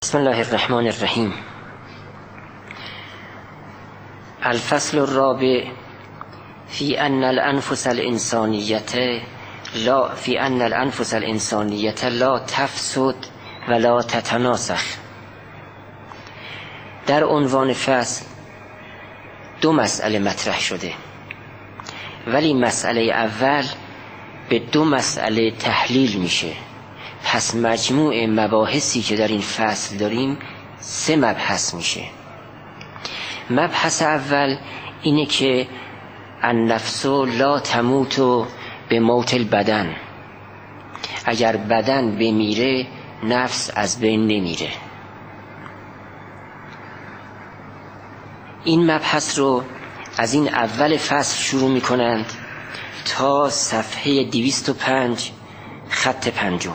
بسم الله الرحمن الرحیم. الفصل الرابع فی ان الانفس الانسانیه لا تفسد ولا تتناسخ. در عنوان فصل دو مسئله مطرح شده، ولی مسئله اول به دو مسئله تحلیل میشه. پس مجموع مباحثی که در این فصل داریم 3 مبحث میشه. مبحث اول اینه که النفس لا تموت به موت البدن. اگر بدن بمیره نفس از بین نمیره. این مبحث رو از این اول فصل شروع میکنند تا صفحه 205 خط 5.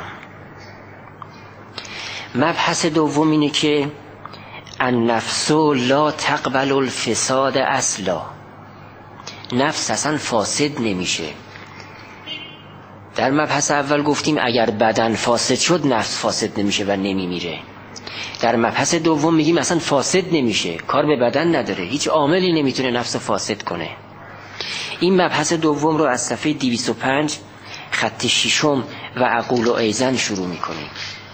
مبحث دوم اینه که النفس لا تقبل الفساد اصلا. نفس اصلا فاسد نمیشه. در مبحث اول گفتیم اگر بدن فاسد شد نفس فاسد نمیشه و نمیمیره. در مبحث دوم میگیم اصلا فاسد نمیشه، کار به بدن نداره، هیچ عاملی نمیتونه نفس فاسد کنه. این مبحث دوم رو از صفحه 205 خط 6 و اقول و ایزن شروع میکنیم.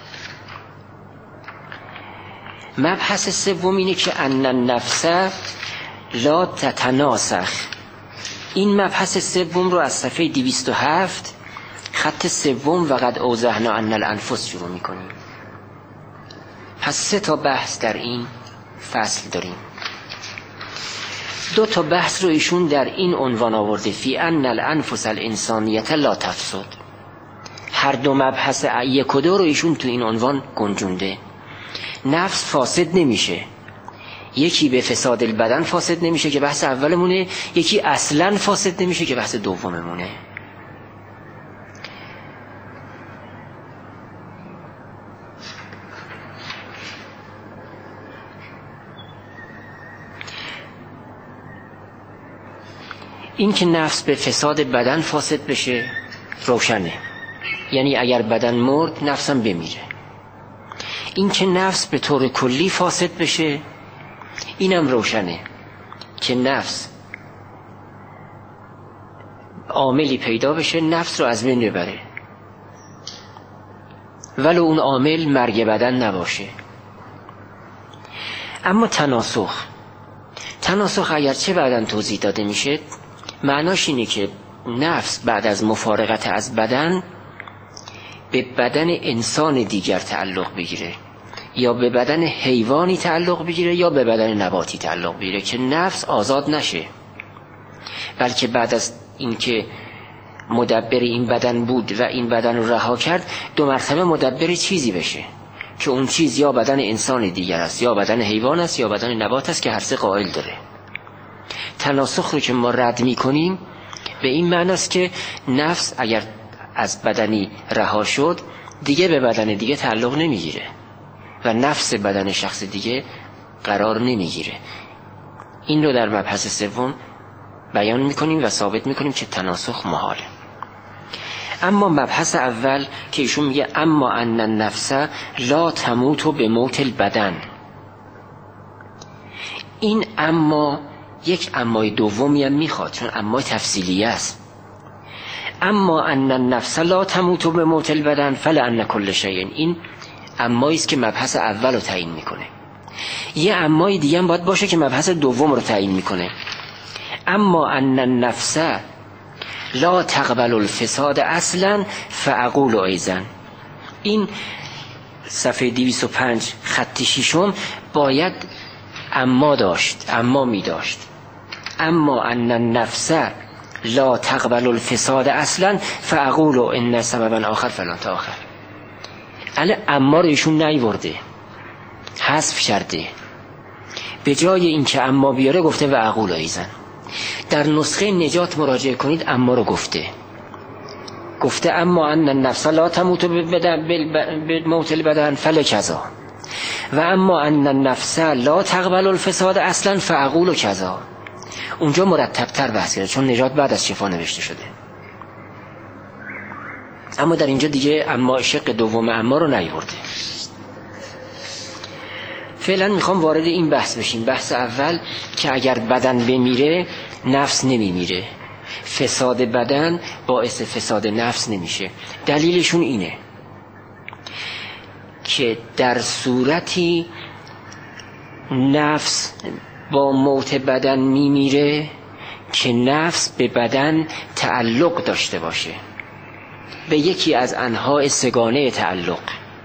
مبحث سوم اینه که ان النفس لا تتناسخ. این مبحث سوم رو از صفحه 207 خط 3 و قد اوضحنا ان الانفس شروع میکنیم. پس 3 تا بحث در این فصل داریم. 2 تا بحث رو ایشون در این عنوان آورده، فی ان الانفس الانسانیه لا تفسد. هر دو مبحث 1 و 2 رو ایشون تو این عنوان گنجونده. نفس فاسد نمیشه، یکی به فساد البدن فاسد نمیشه که بحث اولمونه، یکی اصلا فاسد نمیشه که بحث دوممونه. این که نفس به فساد بدن فاسد بشه روشنه، یعنی اگر بدن مرد نفسم بمیره. این که نفس به طور کلی فاسد بشه اینم روشنه که نفس عاملی پیدا بشه نفس رو از بین ببره، ولو اون عامل مرگ بدن نباشه. اما تناسخ اگرچه بعداً توضیح داده میشه، معناش اینه که نفس بعد از مفارقت از بدن به بدن انسان دیگر تعلق بگیره، یا به بدن حیوانی تعلق بگیره، یا به بدن نباتی تعلق بگیره، که نفس آزاد نشه، بلکه بعد از اینکه مدبر این بدن بود و این بدن رو رها کرد 2 مرتبه مدبر چیزی بشه که اون چیز یا بدن انسان دیگر است، یا بدن حیوان است، یا بدن نبات است که هر 3 قائل داره. تناسخ رو که ما رد می‌کنیم به این معنی است که نفس اگر از بدنی رها شد دیگه به بدن دیگه تعلق نمیگیره و نفس بدن شخص دیگه قرار نمیگیره. این رو در مبحث سوم بیان میکنیم و ثابت میکنیم که تناسخ محاله. اما مبحث اول که ایشون میگه اما ان النفس لا تموت به موت البدن، این اما یک امای دومی هم میخواد، چون امای تفصیلیه است. اما ان النفس لا تموت به موت البدن فلان کل شیء، این امایی است که مبحث اول رو تعیین میکنه. یه امای دیگه هم باید باشه که مبحث دوم رو تعیین میکنه. اما ان النفس لا تقبل الفساد اصلا فاقول ایضا. این صفحه 205 خط 6 باید اما می داشت. اما ان النفس لا تقبل الفساد اصلا فاقول ان سببا آخر فلان تا آخر. اما رو ایشون نیورده، حذف کرده، به جای اینکه اما بیاره گفته و اقول ایضا. در نسخه نجات مراجعه کنید اما رو گفته اما ان النفس لا تموت به موت البدن فلکذا، و اما ان النفس لا تقبل الفساد اصلا فاقول کذا. اونجا مرتب تر بحث کرده، چون نجات بعد از شفا نوشته شده. اما در اینجا دیگه اما شق دوم اما رو نیورده. فعلا میخوام وارد این بحث بشیم. بحث اول که اگر بدن بمیره نفس نمیمیره، فساد بدن باعث فساد نفس نمیشه. دلیلشون اینه که در صورتی نفس با موت بدن میمیره که نفس به بدن تعلق داشته باشه، به یکی از انواع سگانه تعلق.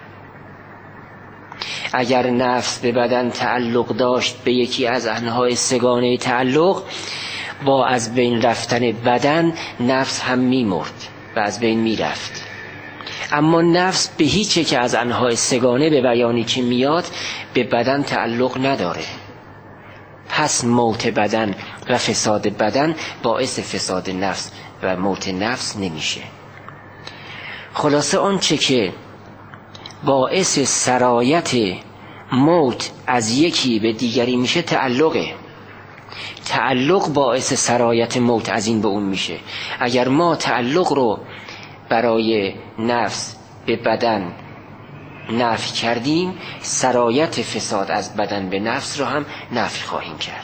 اگر نفس به بدن تعلق داشت به یکی از انواع سگانه تعلق، با از بین رفتن بدن نفس هم میمرد و از بین میرفت. اما نفس به هیچ یک از انواع سگانه به بیانی که میاد به بدن تعلق نداره. پس موت بدن و فساد بدن باعث فساد نفس و موت نفس نمیشه. خلاصه آنچه که باعث سرایت موت از یکی به دیگری میشه تعلقه. تعلق باعث سرایت موت از این به اون میشه. اگر ما تعلق رو برای نفس به بدن نفی کردیم، سرایت فساد از بدن به نفس رو هم نفی خواهیم کرد.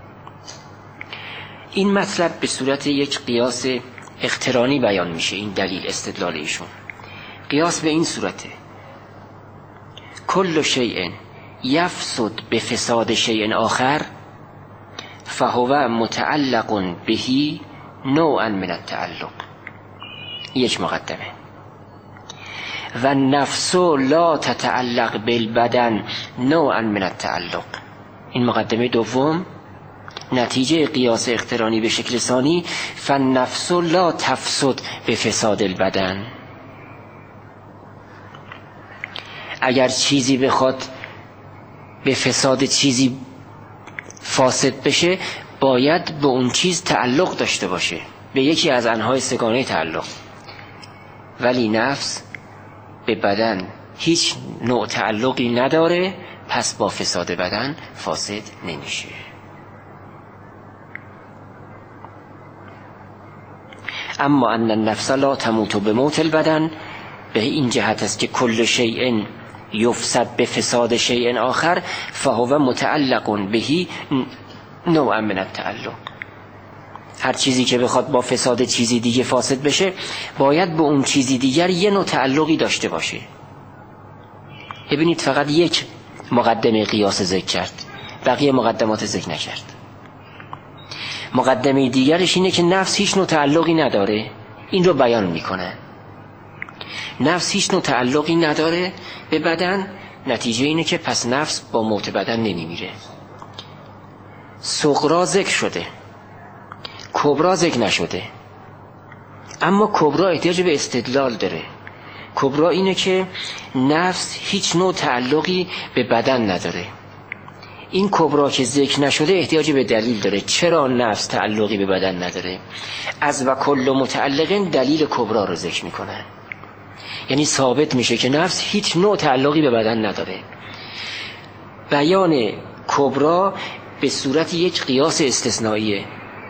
این مطلب به صورت یک قیاس اقترانی بیان میشه. این دلیل استدلال ایشون قیاس به این صورته: کل شیء یفسد به فساد شیء آخر فهو متعلق بهی نوعا من التعلق. یک مقدمه. و نفس لا تتعلق بالبدن نوعا من التعلق. این مقدمه دوم، نتیجه قیاس اقترانی به شکل ثانی: فالنفس لا تفسد به فساد البدن. اگر چیزی بخواد به فساد چیزی فاسد بشه باید به اون چیز تعلق داشته باشه، به یکی از انواع سگانه تعلق. ولی نفس به بدن هیچ نوع تعلقی نداره، پس با فساد بدن فاسد نمیشه. اما ان النفس لا تموت بموت البدن، به این جهت است که کل شیء یفسد به فساد شیء آخر فهو متعلق بهی نوعا من التعلق. هر چیزی که بخواد با فساد چیزی دیگه فاسد بشه باید به اون چیزی دیگر یه نوع تعلقی داشته باشه. ببینید فقط یک مقدمه قیاس ذکر کرد، بقیه مقدمات ذکر نکرد. مقدمه دیگرش اینه که نفس هیچ نوع تعلقی نداره. این رو بیان میکنه. نفس هیچ نوع تعلقی نداره به بدن، نتیجه اینه که پس نفس با موت بدن نمیمیره. صغرا ذکر شده، کبرا ذکر نشده. اما کبرا احتیاج به استدلال داره. کبرا اینه که نفس هیچ نوع تعلقی به بدن نداره. این کبرا که ذکر نشده احتیاج به دلیل داره. چرا نفس تعلقی به بدن نداره؟ از و کل متعلقین دلیل کبرا رو ذکر میکنه. یعنی ثابت میشه که نفس هیچ نوع تعلقی به بدن نداره. بیان کبرا به صورت یک قیاس استثنائیه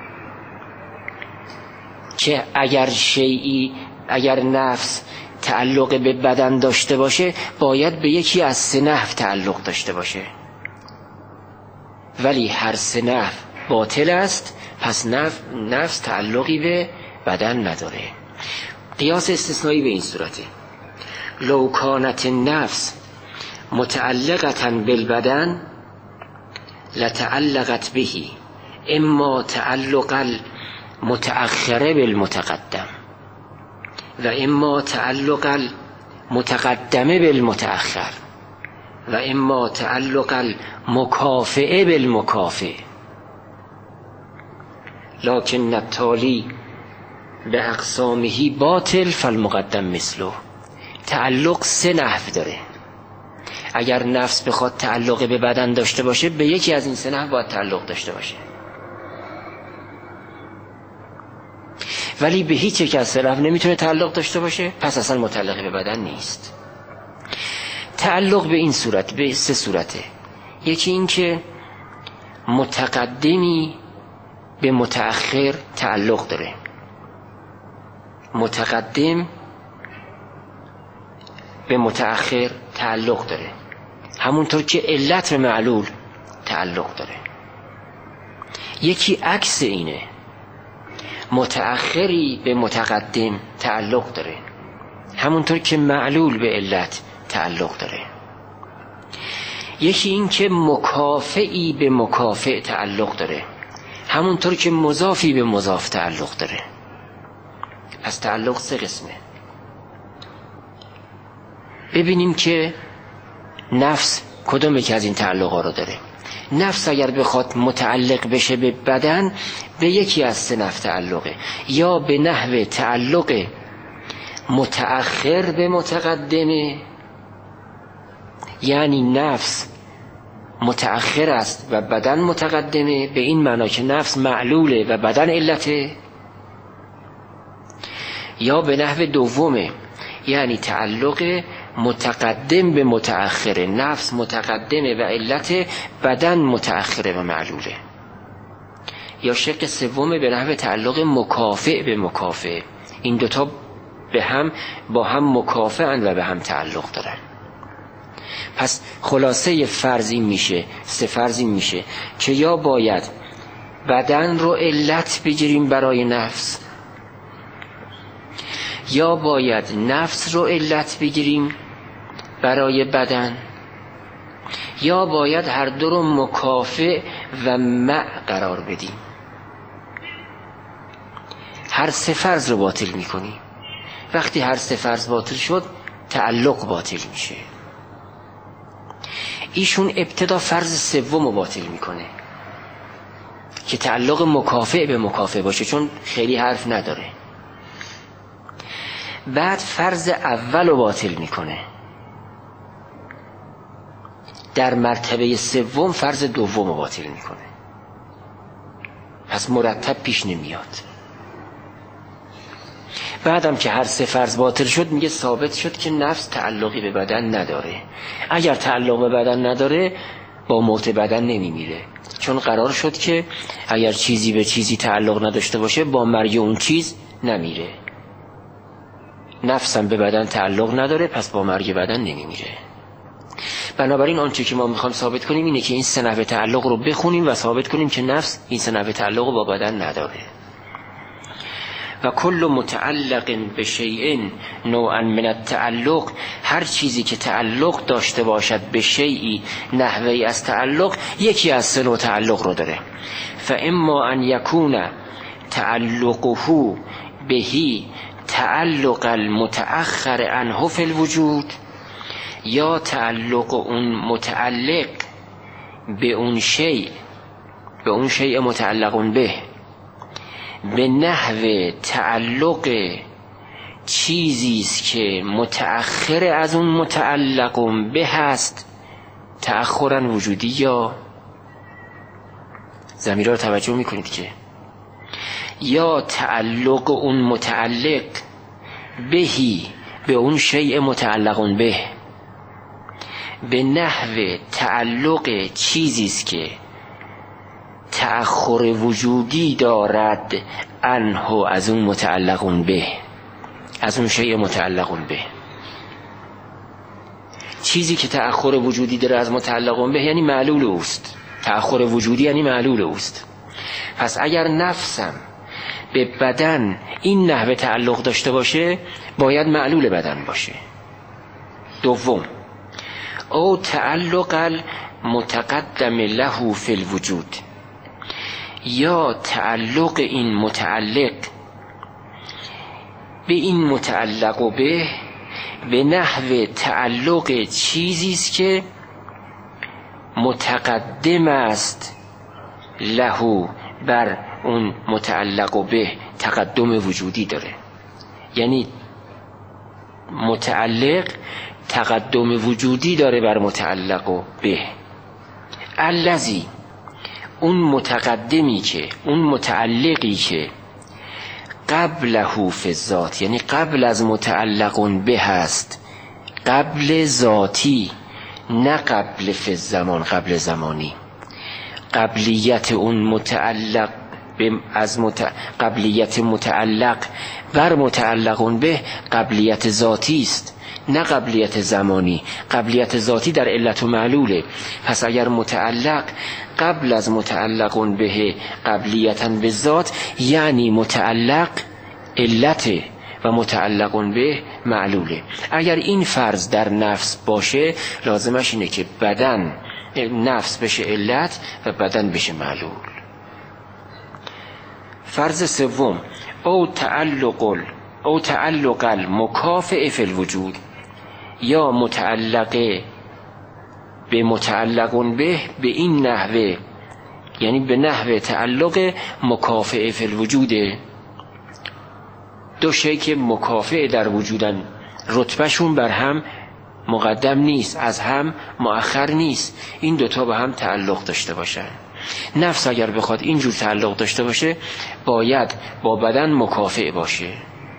که اگر نفس تعلق به بدن داشته باشه باید به یکی از سه نحو تعلق داشته باشه، ولی هر سه نحو باطل است، پس نفس تعلقی به بدن نداره. قیاس استثنایی به این صورته: لو کانت النفس متعلقة بالبدن لتعلقت به، اما تعلق المتأخر بالمتقدم و اما تعلق المتقدم بالمتأخر و اما تعلق المکافئ بالمکافئ. لكن التالی به اقسامه باطل فالمقدم مثله. تعلق سه نحو داره. اگر نفس بخواد تعلق به بدن داشته باشه به یکی از این سه نحو باید تعلق داشته باشه، ولی به هیچ یک از سه نحو نمیتونه تعلق داشته باشه، پس اصلا متعلق به بدن نیست. تعلق به این صورت، به سه صورته. یکی این که متقدمی به متأخر تعلق داره. متقدم به متأخر تعلق داره. همونطور که علت به معلول تعلق داره. یکی عکس اینه، متأخری به متقدم تعلق داره، همونطور که معلول به علت تعلق داره. یکی این که مکافئی به مکافئ تعلق داره، همونطور که مضافی به مضاف تعلق داره. پس تعلق 3 قسمه. ببینیم که نفس کدوم که از این تعلقا رو داره. نفس اگر بخواد متعلق بشه به بدن، به یکی از 3 نفس تعلقه، یا به نحو تعلق متأخر به متقدمه، یعنی نفس متأخر است و بدن متقدمه، به این معنا که نفس معلوله و بدن علته، یا به نحو دومه، یعنی تعلق متقدم به متأخره، نفس متقدمه و علت، بدن متأخره و معلوله. یا شکل سومه به نحو تعلق مکافئ به مکافئ، این دوتا با هم مکافئن و به هم تعلق دارن. پس خلاصه فرض این میشه، 3 فرض این میشه که یا باید بدن رو علت بگیریم برای نفس، یا باید نفس رو علت بگیریم برای بدن، یا باید هر دو رو مکافئ و مع قرار بدیم. هر 3 فرض رو باطل میکنیم. وقتی هر 3 فرض باطل شد، تعلق باطل میشه. ایشون ابتدا فرض 3 رو باطل میکنه که تعلق مکافئ به مکافئ باشه، چون خیلی حرف نداره. بعد فرض اول رو باطل میکنه. در مرتبه 3 فرض 2 رو باطل میکنه. پس مرتب پیش نمیاد. بعدم که هر 3 فرض باطل شد، میگه ثابت شد که نفس تعلقی به بدن نداره. اگر تعلق به بدن نداره، با موت بدن نمیمیره، چون قرار شد که اگر چیزی به چیزی تعلق نداشته باشه، با مرگ اون چیز نمیره. نفسم به بدن تعلق نداره، پس با مرگ بدن نمیمیره. بنابراین آنچه که ما میخوایم ثابت کنیم اینه که این 3 نحوه تعلق رو بخونیم و ثابت کنیم که نفس این 3 نحوه تعلق رو با بدن نداره. و کل متعلق به شیء نوعا من التعلق، هر چیزی که تعلق داشته باشد به شیئی نحوی از تعلق، یکی از 3 نوع تعلق رو داره. فاما ان یکون تعلقه بهی تعلق المتأخر عنه فی الوجود، یا تعلق اون متعلق به اون شیء متعلق به، به نحو تعلق چیزی است که متأخر از اون متعلق به هست، تأخرا وجودی. یا ضمیرها رو توجه میکنید که یا تعلق اون متعلق بهی به اون شیء متعلق به نحو تعلق چیزی است که تأخر وجودی دارد عنه از اون متعلق به، از اون شیء متعلق به. چیزی که تأخر وجودی داره از متعلق به یعنی معلول اوست. تأخر وجودی یعنی معلول اوست. پس اگر نفسم به بدن این نحوه تعلق داشته باشه، باید معلول بدن باشه. دوم، او تعلق المتقدم له فی الوجود، یا تعلق این متعلق به این متعلق به نحو تعلق چیزی است که متقدم است له بر اون متعلق به، تقدم وجودی داره. یعنی متعلق تقدم وجودی داره بر متعلق به. الذی، اون متقدمی که، اون متعلقی که قبله فی الذات، یعنی قبل از متعلق به هست، قبل ذاتی، نه قبل فی الزمان، قبل زمانی. قبلیت اون متعلق قبلیت متعلق بر متعلق به قبلیت ذاتی است، نه قبلیت زمانی. قبلیت ذاتی در علت و معلوله. پس اگر متعلق قبل از متعلق به قبلیتا به ذات، یعنی متعلق علت و متعلق به معلوله. اگر این فرض در نفس باشه، لازمش اینه که بدن نفس بشه علت و بدن بشه معلول. فرض سوم، او تعلق المکافئ فی الوجود، یا متعلقه به متعلق به این نحوه، یعنی به نحوه تعلق مکافئ فی الوجوده. دو شی که مکافئ در وجودن، رتبهشون بر هم مقدم نیست، از هم مؤخر نیست، این دوتا به هم تعلق داشته باشن. نفس اگر بخواد اینجور تعلق داشته باشه، باید با بدن مکافئ باشه.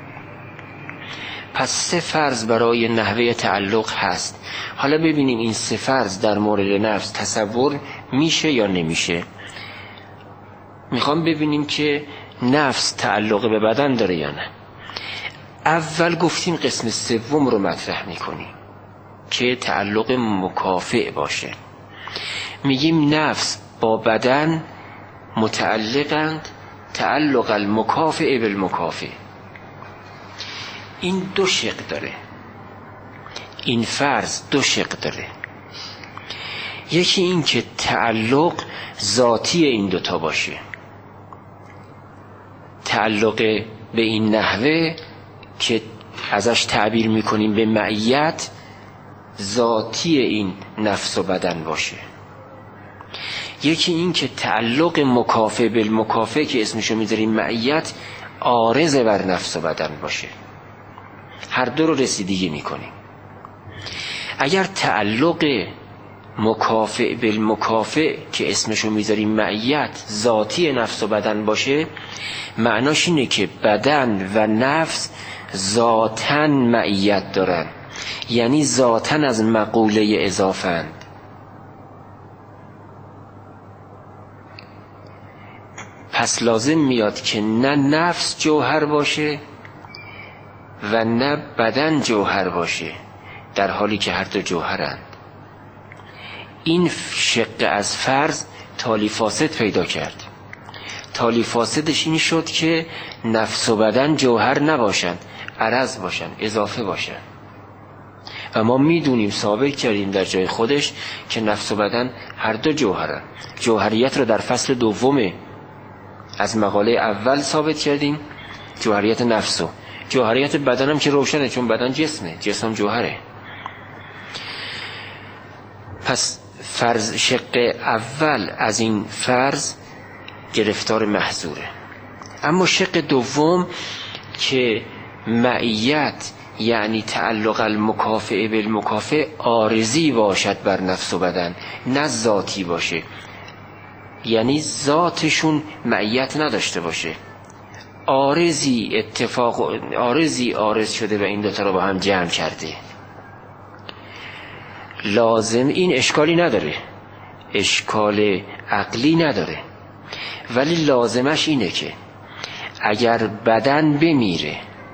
پس 3 فرض برای نحوه تعلق هست. حالا ببینیم این 3 فرض در مورد نفس تصور میشه یا نمیشه. میخوام ببینیم که نفس تعلق به بدن داره یا نه. اول گفتیم قسم سوم رو مطرح میکنیم که تعلق مکافئ باشه. میگیم نفس با بدن متعلقند، تعلق المکافئ بالمکافئ. این 2 شق داره، این فرض 2 شق داره. یکی این که تعلق ذاتی این دوتا باشه، تعلق به این نحوه که ازش تعبیر میکنیم به معیت، ذاتی این نفس و بدن باشه. یکی این که تعلق مکافئ بالمکافئ که اسمشو میذاریم معیت، عارض بر نفس و بدن باشه. هر دو رو رسیدگی میکنیم. اگر تعلق مکافئ بالمکافئ که اسمشو میذاریم معیت، ذاتی نفس و بدن باشه، معناش اینه که بدن و نفس ذاتاً معیت دارن، یعنی ذاتاً از مقوله اضافند. پس لازم میاد که نه نفس جوهر باشه و نه بدن جوهر باشه، در حالی که هر دو جوهرند. این شق از فرض تالی فاسد پیدا کرد. تالی فاسدش این شد که نفس و بدن جوهر نباشند، عرض باشند، اضافه باشند. و ما میدونیم، ثابت کردیم در جای خودش که نفس و بدن هر دو جوهرند. جوهریت رو در فصل دوم از مقاله اول ثابت کردیم، جوهریت نفسو. جوهریت بدن هم که روشنه، چون بدن جسمه، جسم جوهره. پس فرض شق اول از این فرض گرفتار محظوره. اما شق دوم که معیت یعنی تعلق المکافئ بالمکافئ عارضی باشد بر نفس و بدن، نه ذاتی باشه، یعنی ذاتشون معیت نداشته باشه، عارضی عارض شده و این دوتا رو با هم جمع کرده. لازم این اشکالی نداره، اشکال عقلی نداره، ولی لازمش اینه که اگر بدن بمیره،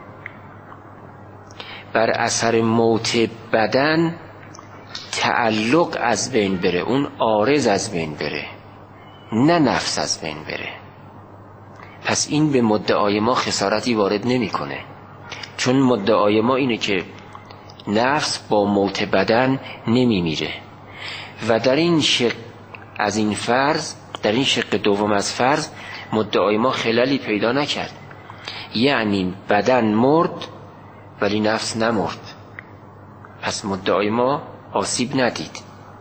بر اثر موت بدن تعلق از بین بره، اون عارض از بین بره، نه نفس از بین بره. پس این به مدعای ما خسارتی وارد نمیکنه، چون مدعای ما اینه که نفس با موت بدن نمیمیره. و در این شق از این فرض، در این شق دوم از فرض، مدعای ما خللی پیدا نکرد، یعنی بدن مرد ولی نفس نمرد. پس مدعای ما آسیب ندید.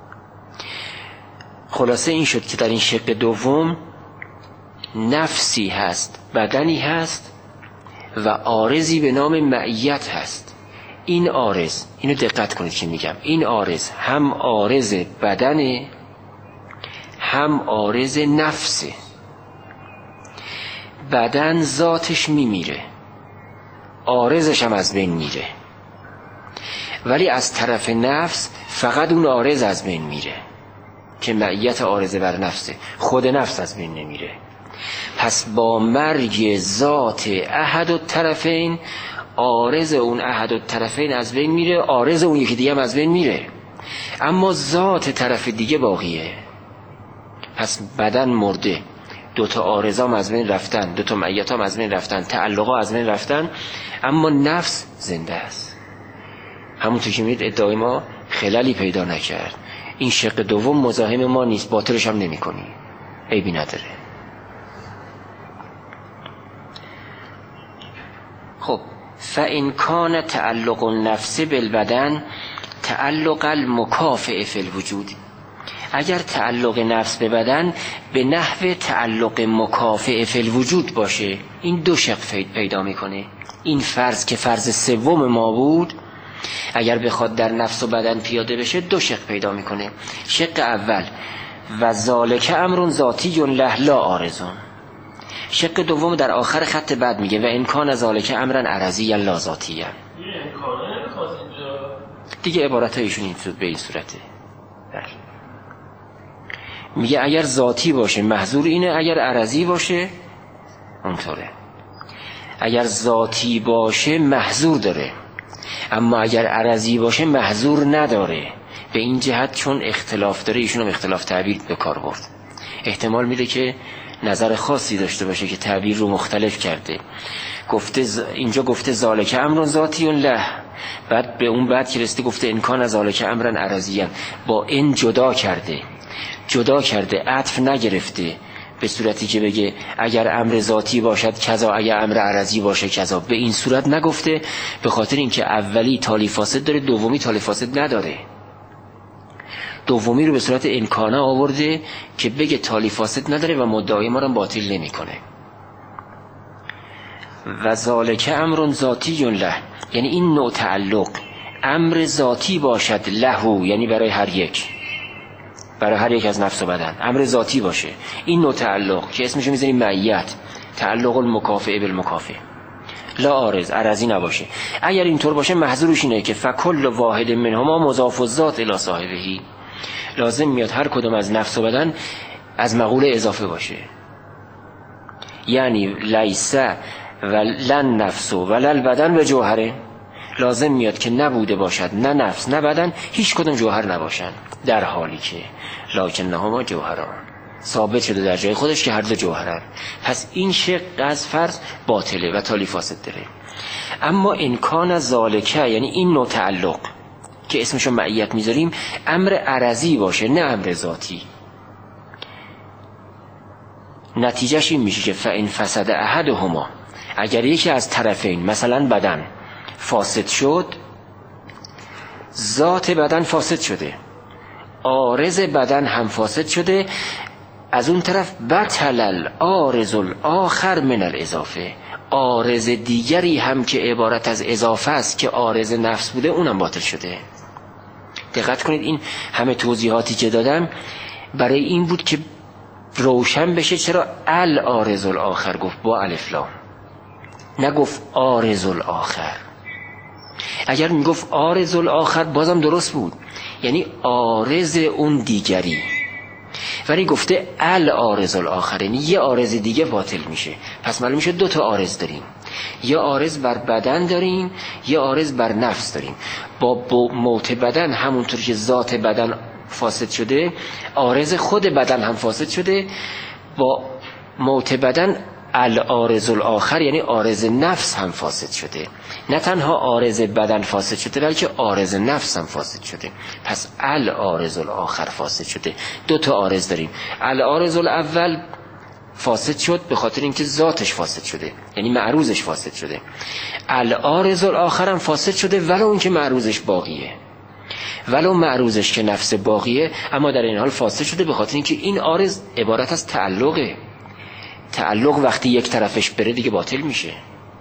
خلاصه این شد که در این شق دوم نفسی هست، بدنی هست و عارضی به نام معیت هست. این عارض، اینو دقت کنید که میگم، این عارض هم عارض بدنه هم عارض نفسه. بدن ذاتش میمیره، عارضش هم از بین میره، ولی از طرف نفس فقط اون عارض از بین میره که معیت عارض بر نفسه، خود نفس از بین نمیره. پس با مرگ ذات احد الطرفین عارض اون احد الطرفین از بین میره، عارض اون یکی دیگه هم از بین میره، اما ذات طرف دیگه باقیه. پس بدن مرده، دوتا عارضام از بین رفتن، دوتا معیتام از بین رفتن، تعلقا از بین رفتن، اما نفس زنده است. همونطور که میدید ادعای ما خلالی پیدا نکرد. این شق دوم مزاحم ما نیست، باطلش هم نمی کنی، عیبی نداره. خب فإن کان تعلق النفس بالبدن تعلق المکافئ فی الوجود، اگر تعلق نفس به بدن به نحو تعلق مکافئ فی الوجود باشه، این دو شق پیدا میکنه. این فرض که فرض سوم ما بود اگر بخواد در نفس و بدن پیاده بشه دو شق پیدا میکنه. شق اول و ذالک امر ذاتی له لا عارض. شق دوم در آخر خط بعد میگه و ان کان ذالک امرا عرضی لا ذاتی. دیگه عبارت هایشون این به این صورته. میگه اگر ذاتی باشه محظور اینه، اگر عرضی باشه اونطوره. اگر ذاتی باشه محظور داره، اما اگر عرضی باشه محظور نداره. به این جهت چون اختلاف داره ایشون هم اختلاف تعبیر به کار برد. احتمال میده که نظر خاصی داشته باشه که تعبیر رو مختلف کرده. گفته اینجا گفته ذالک امر ذاتی له، بعد به اون بعد که رسیده گفته ان کان ذالک امرا عرضیا، با این جدا کرده، عطف نگرفته به صورتی که بگه اگر امر ذاتی باشد کذا، اگر امر عرضی باشه کذا. به این صورت نگفته، به خاطر اینکه اولی تالی فاسد داره، دومی تالی فاسد نداره. دومی رو به صورت انکانه آورده که بگه تالی فاسد نداره و مدعای ما رو باطل نمیکنه. و ذالک امر ذاتی له، یعنی این نوع تعلق امر ذاتی باشد له، یعنی برای هر یک از نفس و بدن امر ذاتی باشه. این نوع تعلق که اسمشو میذاریم معیت، تعلق المکافئ بالمکافئ، لا عارض، عرضی نباشه. اگر اینطور باشه محظورش اینه که فکل واحد منهما مضاف الذات الی صاحبه، لازم میاد هر کدوم از نفس و بدن از مقوله اضافه باشه. یعنی لیس و لن نفس و لن بدن و جوهره، لازم میاد که نبوده باشد نه نفس نه بدن هیچ کدوم جوهر نباشن، در حالی که لکنهما جوهران، ثابت شده در جای خودش که هر دو جوهرن. پس این شق از فرض باطله و تالی فاسد داره. اما امکان ذالک، یعنی این نوع تعلق که اسمشو معیت میذاریم، امر عرضی باشه نه امر ذاتی، نتیجهش این میشه که فإن فسد احدهما، اگر یکی از طرفین مثلا بدن فاسد شد، ذات بدن فاسد شده، عارض بدن هم فاسد شده، از اون طرف بطل العارض الاخر من الاضافه، عارض دیگری هم که عبارت از اضافه است که عارض نفس بوده اونم باطل شده. دقت کنید این همه توضیحاتی که دادم برای این بود که روشن بشه چرا العارض الاخر گفت با الف لام، نگفت عارض الاخر. اگر میگفت عارض الاخر بازم درست بود، یعنی عارض اون دیگری، ولی گفته العارض الاخر، یعنی یه عارض دیگه باطل میشه. پس معلوم میشه دو تا عارض داریم، یه عارض بر بدن داریم، یه عارض بر نفس داریم. با موت بدن همونطور که ذات بدن فاسد شده، عارض خود بدن هم فاسد شده. با موت بدن العارض الاخر، یعنی عارض نفس هم فاسد شده. نه تنها عارض بدن فاسد شده بلکه عارض نفس هم فاسد شده. پس العارض الاخر فاسد شده. دو تا عارض داریم. العارض الاول فاسد شد به خاطر اینکه ذاتش فاسد شده، یعنی معروضش فاسد شده. العارض الاخر هم فاسد شده ولو اینکه معروضش باقیه، ولو معروضش که نفس باقیه، اما در این حال فاسد شده به خاطر اینکه این عارض عبارت از تعلقه. تعلق وقتی یک طرفش بره دیگه باطل میشه.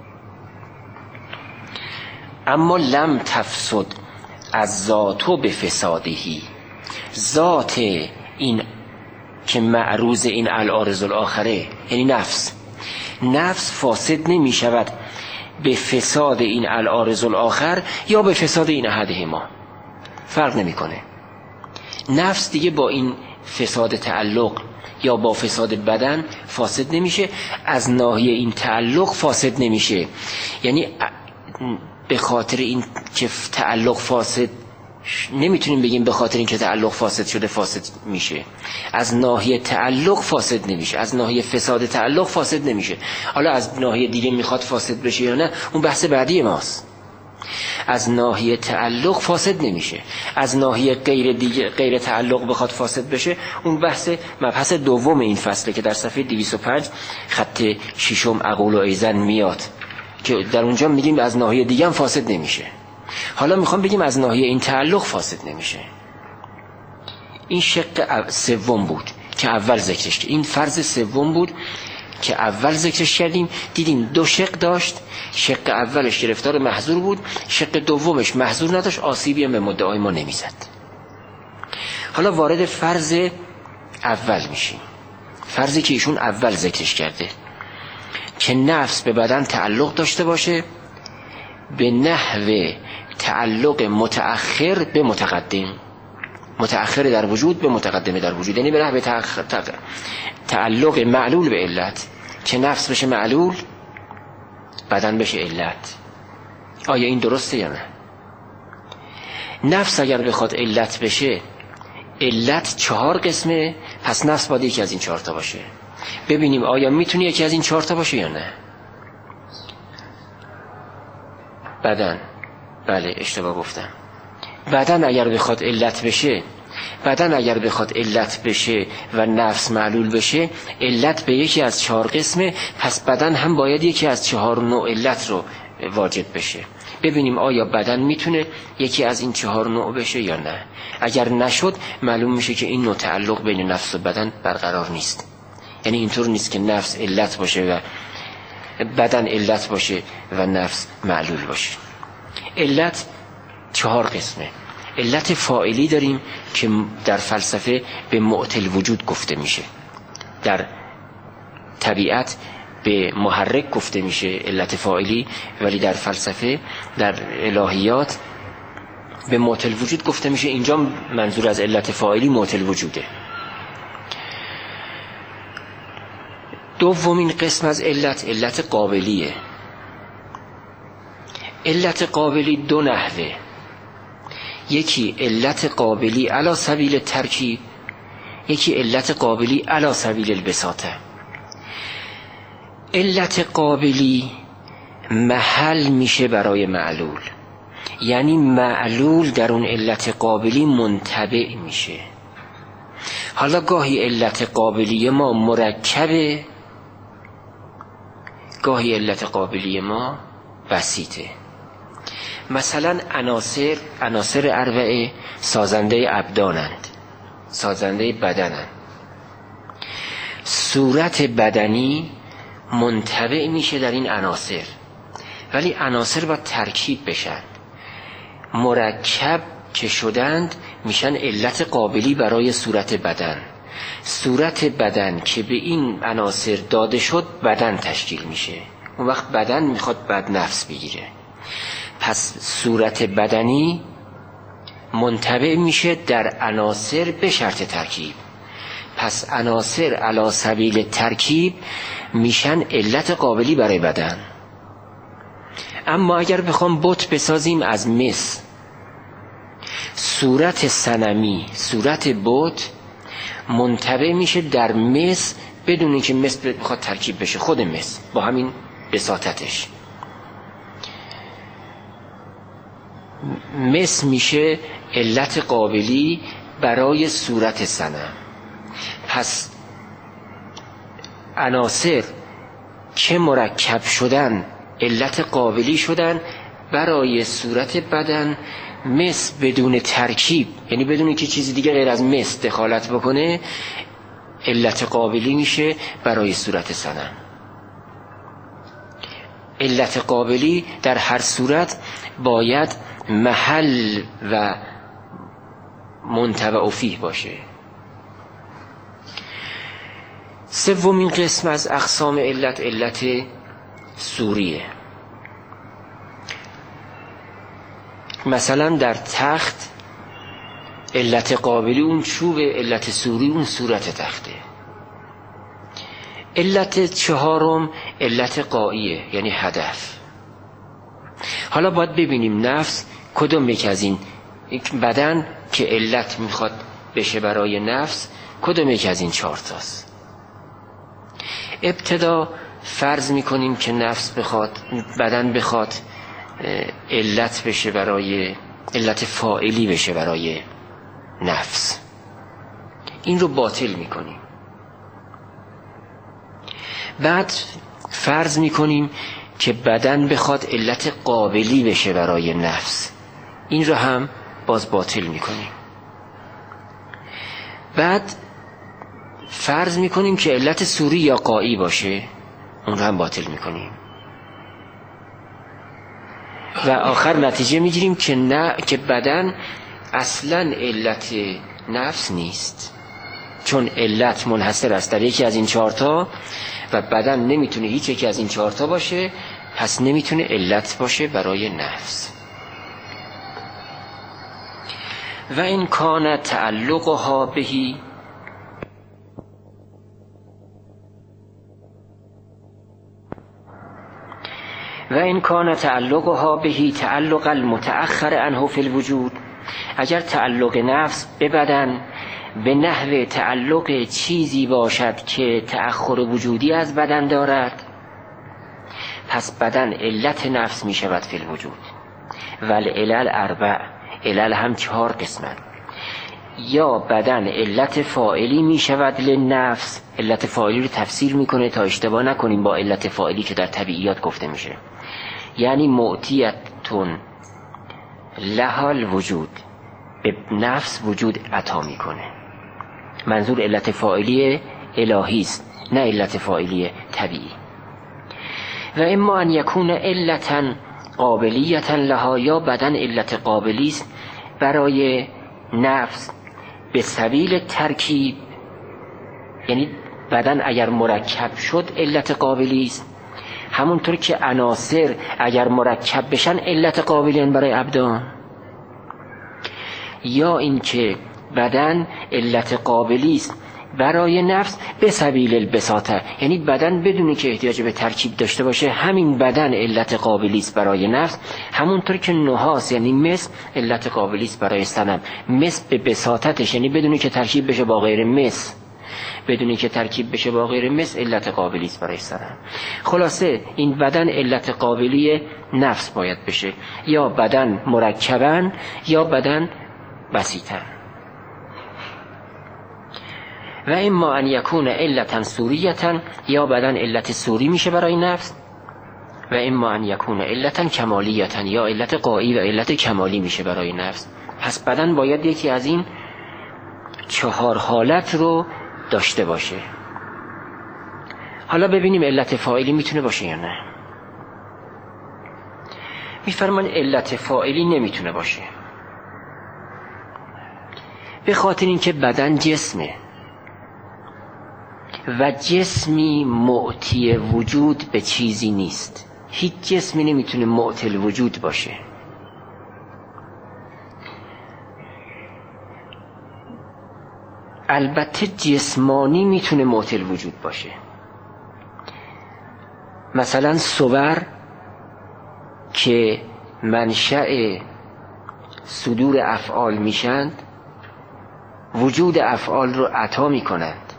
اما لم تفسد از ذاتو به فسادهی، ذات این که معروض این العارض الاخره یعنی نفس فاسد نمی شود به فساد این العارض الاخر یا به فساد این احدهما، فرق نمی کنه. نفس دیگه با این فساد تعلق یا با فساد بدن فاسد نمیشه، از ناحیه این تعلق فاسد نمیشه. یعنی به خاطر این که تعلق فاسد، نمیتونیم بگیم به خاطر این که تعلق فاسد شده فاسد میشه. از ناحیه تعلق فاسد نمیشه، از ناحیه فساد تعلق فاسد نمیشه. حالا از ناحیه دیگه میخواد فاسد بشه یا نه، اون بحث بعدی ماست. از ناحیه تعلق فاسد نمیشه. از ناحیه غیر تعلق بخواد فاسد بشه، اون بحث مبحث دوم این فصله که در صفحه 205 خط ششم عقول و ایزن میاد که در اونجا میگیم از ناحیه دیگه هم فاسد نمیشه. حالا میخوام بگیم از ناحیه این تعلق فاسد نمیشه. این شق سوم بود که اول ذکرش کردیم. این فرض سوم بود که اول ذکرش کردیم. دیدیم دو شق داشت. شق اولش گرفتار محظور بود، شق دومش محظور نداشت، آسیبی هم به مدعای ما نمیزد. حالا وارد فرض اول میشیم. فرضی که ایشون اول ذکرش کرده که نفس به بدن تعلق داشته باشه به نحو تعلق متأخر به متقدم، متأخر در وجود به متقدم در وجود، یعنی به نحو تعلق معلول به علت، که نفس بشه معلول بدن بشه علت. آیا این درسته یا نه؟ نفس اگر بخواد علت بشه، علت 4 قسمه، پس نفس باید یکی از این 4 تا باشه. ببینیم آیا میتونه یکی از این 4 تا باشه یا نه. بدن، بله اشتباه گفتم. بدن اگر بخواد علت بشه، بدن اگر بخواد علت بشه و نفس معلول بشه، علت به یکی از 4 قسمه، پس بدن هم باید یکی از 4 نوع علت رو واجد بشه. ببینیم آیا بدن میتونه یکی از این 4 نوع بشه یا نه. اگر نشد، معلوم میشه که این نوع تعلق بین نفس و بدن برقرار نیست. یعنی اینطور نیست که نفس علت باشه و بدن علت باشه و نفس معلول باشه. علت 4 قسمه. علت فاعلی داریم که در فلسفه به معطل وجود گفته میشه، در طبیعت به محرک گفته میشه علت فاعلی، ولی در فلسفه، در الهیات به معطل وجود گفته میشه. اینجا منظور از علت فاعلی معطل وجوده. دومین قسم از علت قابلیه. علت قابلی 2 نحوه. یکی علت قابلی علی سبیل ترکیب، یکی علت قابلی علی سبیل البساطه. علت قابلی محل میشه برای معلول، یعنی معلول در اون علت قابلی منتبع میشه. حالا گاهی علت قابلی ما مرکبه، گاهی علت قابلی ما بسیطه. مثلا عناصر اربعه سازنده ابدانند، سازنده بدنند. صورت بدنی منتبع میشه در این عناصر، ولی عناصر باید ترکیب بشن. مرکب که شدند میشن علت قابلی برای صورت بدن. صورت بدن که به این عناصر داده شد بدن تشکیل میشه. اون وقت بدن میخواد بد نفس بگیره. پس صورت بدنی منتبع میشه در عناصر به شرط ترکیب. پس عناصر علی سبیل ترکیب میشن علت قابلی برای بدن. اما اگر بخوام بت بسازیم از مس، صورت صنمی، صورت بت منتبع میشه در مس بدون اینکه مس بخواد ترکیب بشه، خود مس با همین بساطتش. مس میشه علت قابلی برای صورت صنم. پس عناصر که مرکب شدن علت قابلی شدن برای صورت بدن. مس بدون ترکیب، یعنی بدون اینکه چیزی دیگه غیر از مس دخالت بکنه، علت قابلی میشه برای صورت صنم. علت قابلی در هر صورت باید محل و منتبع فیه باشه. سومین قسم از اقسام علت صوریه. مثلا در تخت علت قابلی اون چوب، علت صوری اون صورت تخته. علت چهارم علت قائیه، یعنی هدف. حالا باید ببینیم نفس کدوم یک از این بدن که علت میخواد بشه برای نفس کدوم یک از این 4 تاست. ابتدا فرض میکنیم که نفس بخواد، بدن بخواد علت بشه برای علت فاعلی بشه برای نفس، این رو باطل میکنیم. بعد فرض میکنیم که بدن بخواد علت قابلی بشه برای نفس، این رو هم باز باطل میکنیم. بعد فرض میکنیم که علت صوری یا قایی باشه، اون رو هم باطل میکنیم. و آخر نتیجه میگیریم که نه، که بدن اصلا علت نفس نیست، چون علت منحصر است در یکی از این 4 تا و بدن نمیتونه هیچ یکی از این 4 تا باشه، پس نمیتونه علت باشه برای نفس. و این کان تعلقها بهی و این کان تعلقها بهی تعلق المتأخر عنه فی الوجود، اگر تعلق نفس به بدن به نحو تعلق چیزی باشد که تأخر وجودی از بدن دارد، پس بدن علت نفس می شود فی الوجود. والعلل 4، علل هم 4 قسمت. یا بدن علت فاعلی می شود لنفس، علت فاعلی رو تفسیر میکنه تا اشتباه نکنیم با علت فاعلی که در طبیعیات گفته میشه، یعنی معطیتون لحال وجود، به نفس وجود عطا میکنه. منظور علت فاعلی الهی است، نه علت فاعلی طبیعی. و اما ان یکون علتا قابلیتا لها، یا بدن علت قابلی است برای نفس به سبیل ترکیب، یعنی بدن اگر مرکب شد علت قابلی است، همونطور که عناصر اگر مرکب بشن علت قابلی برای ابدان. یا اینکه بدن علت قابلی است برای نفس به سبیل البساطه، یعنی بدن بدون که احتیاج به ترکیب داشته باشه همین بدن علت قابلی است برای نفس، همونطور که نحاس یعنی مس علت قابلی است برای صنم، مس به بساطتش یعنی بدون که ترکیب بشه با غیر مس، بدون که ترکیب بشه با غیر مس علت قابلی است برای صنم. خلاصه این بدن علت قابلی نفس باید بشه، یا بدن مرکباً یا بدن بسیطاً. و اما ان یکون علتا سوریتا، یا بدن علت سوری میشه برای نفس. و اما ان یکون علتا کمالیتا، یا علت قایی و علت کمالی میشه برای نفس. پس بدن باید یکی از این 4 حالت رو داشته باشه. حالا ببینیم علت فاعلی میتونه باشه یا نه. میفرمان علت فاعلی نمیتونه باشه به خاطر اینکه بدن جسمه و جسمی معطی وجود به چیزی نیست. هیچ جسمی نمیتونه معطی الوجود باشه. البته جسمانی میتونه معطی الوجود باشه. مثلا صور که منشأ صدور افعال میشند وجود افعال رو عطا میکنند،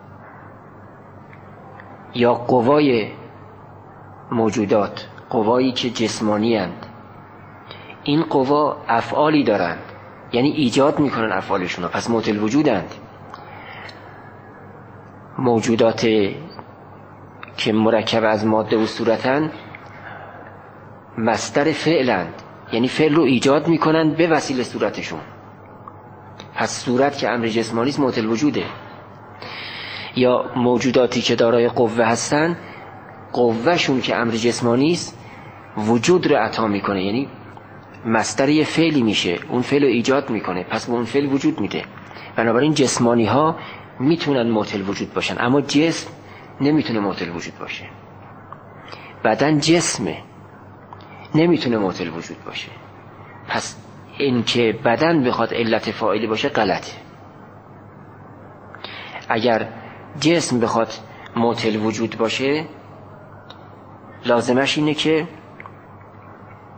یا قوای موجودات، قوایی که جسمانی اند، این قوا افعالی دارند، یعنی ایجاد میکنن افعالشون رو، پس معطی الوجودند. موجودات که مرکب از ماده و صورتند مصدر فعلند، یعنی فعل رو ایجاد میکنن به وسیله صورتشون، پس صورت که امر جسمانی است معطی الوجوده. یا موجوداتی که دارای قوه هستن، قوهشون که امر جسمانی است وجود رو عطا میکنه، یعنی مصدر یه فعلی میشه، اون فعل رو ایجاد میکنه، پس به اون فعل وجود میده. بنابراین جسمانی ها میتونن معطی الوجود باشن، اما جسم نمیتونه معطی الوجود باشه. بدن جسمه، نمیتونه معطی الوجود باشه. پس این که بدن بخواد علت فاعلی باشه غلطه. اگر جسم بخواد معطی الوجود باشه لازمش اینه که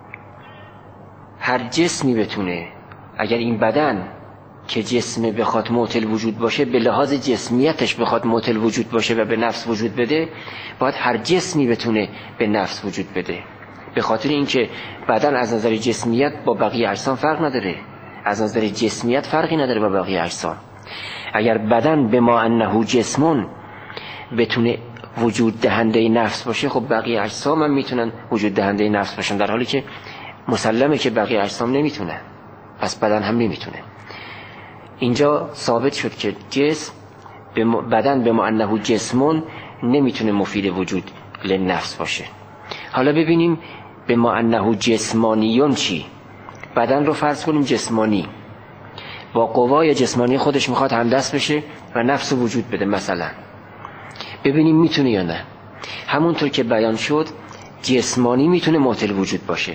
هر جسمی بتونه، اگر این بدن که جسم بخواد معطل وجود باشه، به لحاظ جسمیتش بخواد معطل وجود باشه و به نفس وجود بده، باید هر جسمی بتونه به نفس وجود بده. به خاطر اینکه بدن از نظر جسمیت با بقیه اجسام فرق نداره، از نظر جسمیت فرقی نداره با بقیه اجسام. اگر بدن به ما انه جسمون بتونه وجود دهنده نفس باشه، خب بقیه اجسام هم میتونن وجود دهنده نفس باشن، در حالی که مسلمه که بقیه اجسام نمیتونن، پس بدن هم نمیتونه. اینجا ثابت شد که جسم بدن به ما انه جسمون نمیتونه مفید وجود لنفس باشه. حالا ببینیم به ما انه جسمانیون چی؟ بدن رو فرض کنیم جسمانی، با قوای جسمانی خودش میخواد همدست بشه و نفس وجود بده مثلا. ببینیم میتونه یا نه. همونطور که بیان شد جسمانی میتونه معطل وجود باشه،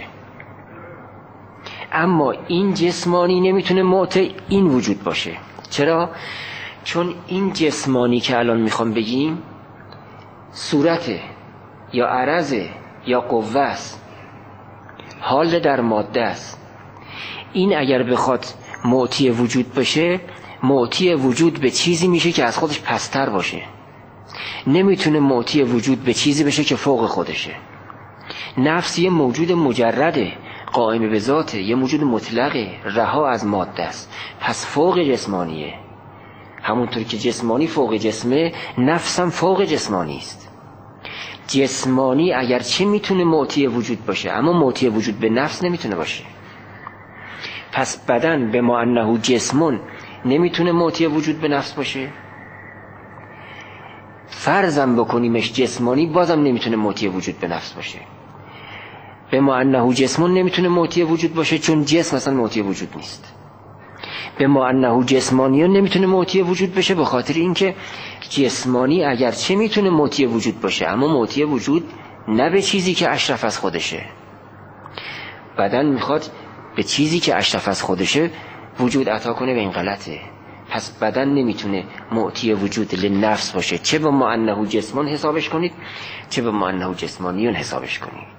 اما این جسمانی نمیتونه معطل این وجود باشه. چرا؟ چون این جسمانی که الان میخوام بگیم صورته یا عرضه یا قوه است، حال در ماده است. این اگر بخواد معطی وجود بشه، معطی وجود به چیزی میشه که از خودش پستر باشه، نمیتونه معطی وجود به چیزی بشه که فوق خودشه. نفس یه موجود مجرده، قائم به ذاته، یه موجود مطلقه، رها از ماده است، پس فوق جسمانیه. همونطور که جسمانی فوق جسمه، نفس هم فوق جسمانی است. جسمانی اگرچه میتونه معطی وجود باشه، اما معطی وجود به نفس نمیتونه باشه. پس بدن به ما انه جسمون نمیتونه معطی وجود به نفس باشه. فرضم بکنیمش جسمانی، بازم نمیتونه معطی وجود به نفس باشه. به ما انه جسمون نمیتونه معطی وجود باشه، چون جسم اصلا معطی وجود نیست. به ما انه جسمانیون نمیتونه معطی وجود بشه، به خاطر اینکه جسمانی اگرچه میتونه معطی وجود باشه، اما معطی وجود نه به چیزی که اشرف از خودشه. بدن میخواد به چیزی که اشرف از خودشه وجود عطا کنه، به این غلطه. پس بدن نمیتونه معطی وجود لنفس باشه، چه به ما انه جسمان حسابش کنید، چه به ما انه جسمانیون حسابش کنید.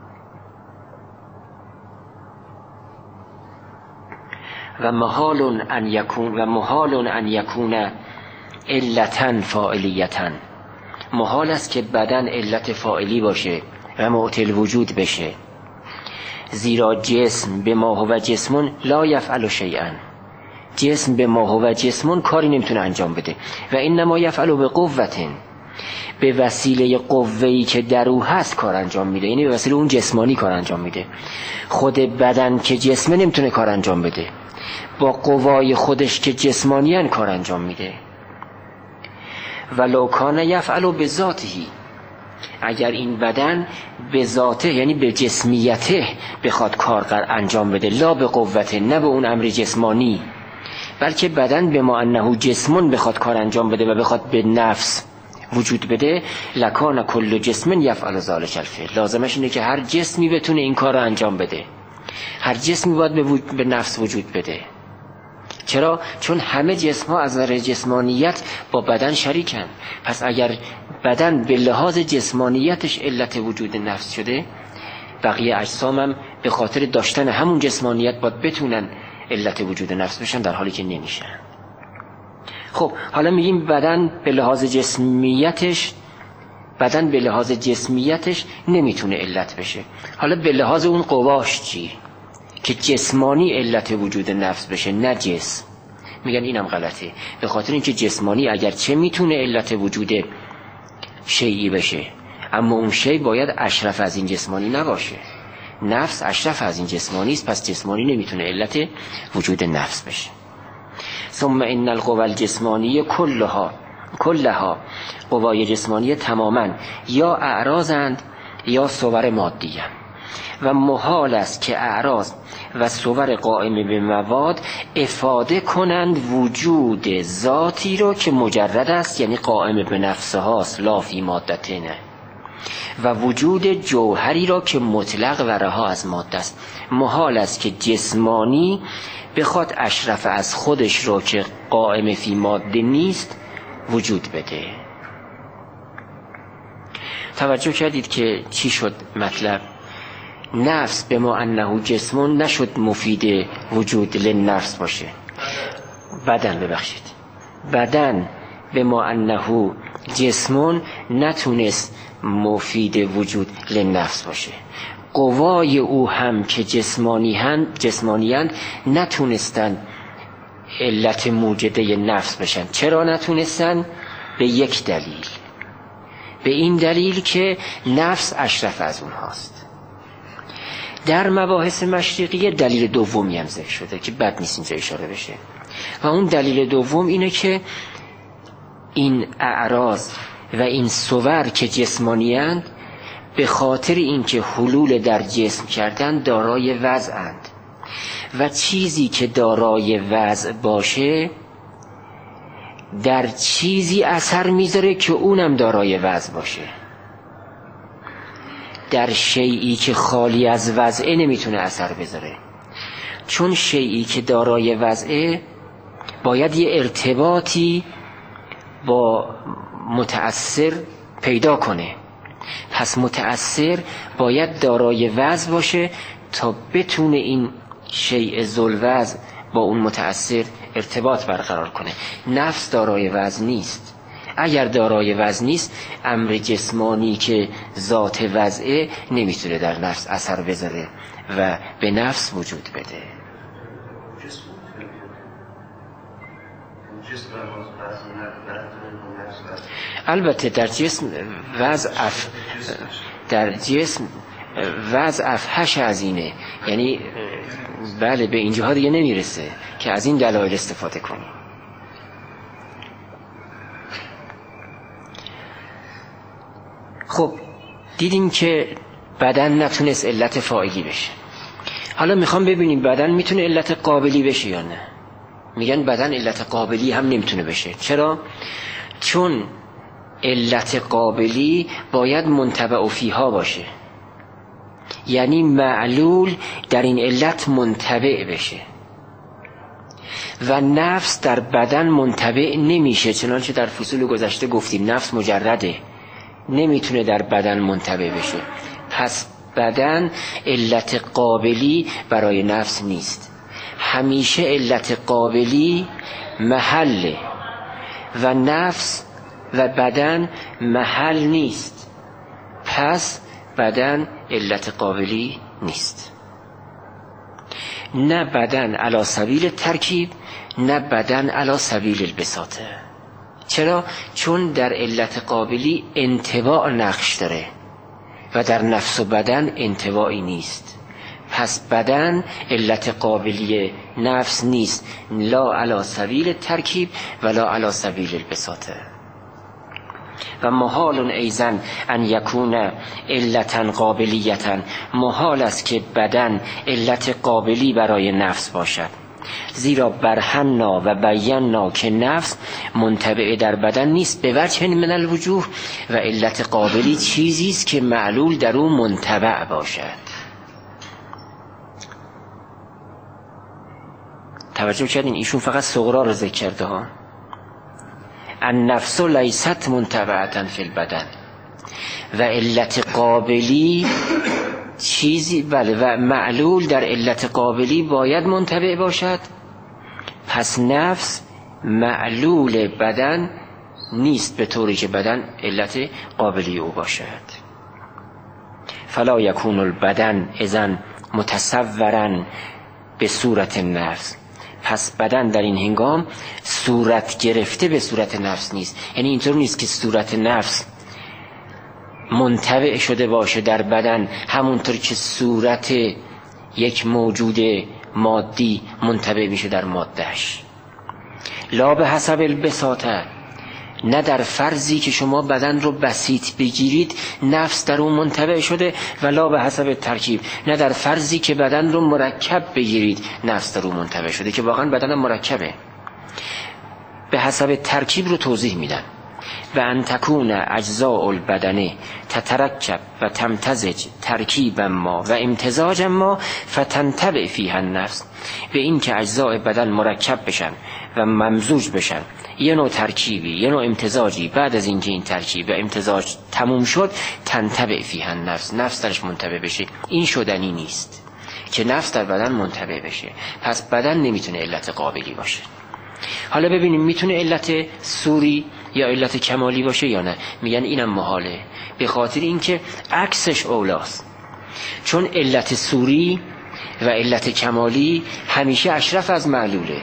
و محال ان یکون علتن فاعلیتن. محال است که بدن علت فاعلی باشه و معطل وجود بشه، زیرا جسم به ما هو جسمون لا یفعل شیئا. جسم به ما هو جسمون کاری نمیتونه انجام بده و انما یفعل به قوتن، به وسیله قوه‌ای که در او هست کار انجام میده، یعنی به وسیله اون جسمانی کار انجام میده. خود بدن که جسمه نمیتونه کار انجام بده، با قوای خودش که جسمانیان کار انجام میده. ولو کان یفعل بذاته، اگر این بدن به ذاته یعنی به جسمیته بخواد کار انجام بده، لا به قوته، نه به اون امر جسمانی، بلکه بدن به ما انه جسمون بخواد کار انجام بده و بخواد به نفس وجود بده، لکان کل جسم یفعل ذلک الفعل. لازمش اینه که هر جسمی بتونه این کار رو انجام بده، هر جسمی باید به نفس وجود بده. چرا؟ چون همه جسم ها از نظر جسمانیت با بدن شریکن. پس اگر بدن به لحاظ جسمانیتش علت وجود نفس شده، بقیه اجسام هم به خاطر داشتن همون جسمانیت باید بتونن علت وجود نفس بشن، در حالی که نمیشن. خب حالا میگیم بدن به لحاظ جسمیتش نمیتونه علت بشه. حالا به لحاظ اون قواش چی؟ که جسمانی علت وجود نفس بشه، نه جسم. میگن اینم غلطه، به خاطر اینکه جسمانی اگرچه میتونه علت وجود شیئی بشه، اما اون شیء باید اشرف از این جسمانی نباشه. نفس اشرف از این جسمانی است، پس جسمانی نمیتونه علت وجود نفس بشه. ثم ان القوى الجسمانی کلها قوای جسمانی تماما یا اعراضند یا صور مادیه، و محال است که اعراض و صور قائم به مواد افاده کنند وجود ذاتی رو که مجرد است، یعنی قائم به نفسه هاست، لا فی مادتینه، و وجود جوهری را که مطلق و رها از ماده است. محال است که جسمانی بخواد اشرف از خودش را که قائم فی ماده نیست وجود بده. توجه کردید که چی شد مطلب؟ نفس به ما انه جسمون نشد مفید وجود للنفس باشه. بدن به ما انه جسمون نتونست مفید وجود للنفس باشه. قوای او هم که جسمانی‌اند نتونستن علت موجده نفس بشن. چرا نتونستن؟ به یک دلیل، به این دلیل که نفس اشرف از اونهاست. در مباحث مشرقی دلیل دومی هم ذکر شده که بد نیست اینجا اشاره بشه، و اون دلیل دوم اینه که این اعراض و این صور که جسمانی‌اند به خاطر اینکه حلول در جسم کردن دارای وضعند و چیزی که دارای وضع باشه در چیزی اثر میذاره که اونم دارای وضع باشه. در شیئی که خالی از وضعه نمیتونه اثر بذاره، چون شیئی که دارای وضعه باید یه ارتباطی با متأثر پیدا کنه. پس متأثر باید دارای وضع باشه تا بتونه این شیء ذوالوضع با اون متأثر ارتباط برقرار کنه. نفس دارای وضع نیست. اگر دارای وضع نیست، امر جسمانی که ذات وضعه نمیتونه در نفس اثر بذاره و به نفس وجود بده. البته در جسم وضع افحش از اینه، یعنی بله به اینجاها دیگه نمیرسه که از این دلایل استفاده کنیم. خب دیدیم که بدن نتونست علت فاعلی بشه. حالا میخوام ببینیم بدن میتونه علت قابلی بشه یا نه. میگن بدن علت قابلی هم نمیتونه بشه. چرا؟ چون علت قابلی باید منتبع فیها باشه، یعنی معلول در این علت منتبع بشه و نفس در بدن منتبع نمیشه. چنانچه در فصول گذشته گفتیم نفس مجرده، نمیتونه در بدن منتبع بشه. پس بدن علت قابلی برای نفس نیست. همیشه علت قابلی محله و نفس و بدن محل نیست. پس بدن علت قابلی نیست. نه بدن علی سبیل ترکیب، نه بدن علی سبیل البساطه. چرا؟ چون در علت قابلی انطباع نقش داره و در نفس و بدن انطباعی نیست. پس بدن علت قابلی نفس نیست، لا علی سبیل ترکیب ولا علی سبیل البساطه. و محال ایضا ان یکون علتا قابلیتا، محال است که بدن علت قابلی برای نفس باشد، زیرا برهنا و بینا که نفس منتبع در بدن نیست به وجه من الوجوه، و علت قابلی چیزی است که معلول در او منتبع باشد. توجه کردین ایشون فقط صغرا رو ذکر کرده ها. النفس لیست منتبعتا فی البدن، و علت قابلی چیزی بله و معلول در علت قابلی باید منتبع باشد. پس نفس معلول بدن نیست به طوری که بدن علت قابلی او باشد. فلا یکون البدن اذن متصورا به صورت نفس، پس بدن در این هنگام صورت گرفته به صورت نفس نیست. یعنی اینطور نیست که صورت نفس منتبع شده باشه در بدن همونطور که صورت یک موجود مادی منتبع میشه در مادهش. لا به حسب البساطه، نه در فرضی که شما بدن رو بسیط بگیرید نفس در اون منتبع شده، و لا به حسب ترکیب، نه در فرضی که بدن رو مرکب بگیرید نفس در اون منتبع شده، که واقعا بدن مرکبه. به حسب ترکیب رو توضیح میدن. و ان تکون اجزاء البدن تترکب و تمتزج ترکیبا ما و امتزاجا ما فتنتبع فیها النفس، به این که اجزاء بدن مرکب بشن و ممزوج بشن، یه نوع ترکیبی، یه نوع امتزاجی، بعد از اینکه این ترکیب و امتزاج تموم شد تنتبع فیها النفس، نفس درش منتبع بشه. این شدنی نیست که نفس در بدن منتبع بشه، پس بدن نمیتونه علت قابلی باشه. حالا ببینیم میتونه علت سوری یا علت کمالی باشه یا نه. میگن اینم محاله، به خاطر اینکه عکسش اولاست. چون علت سوری و علت کمالی همیشه اشرف از معلوله.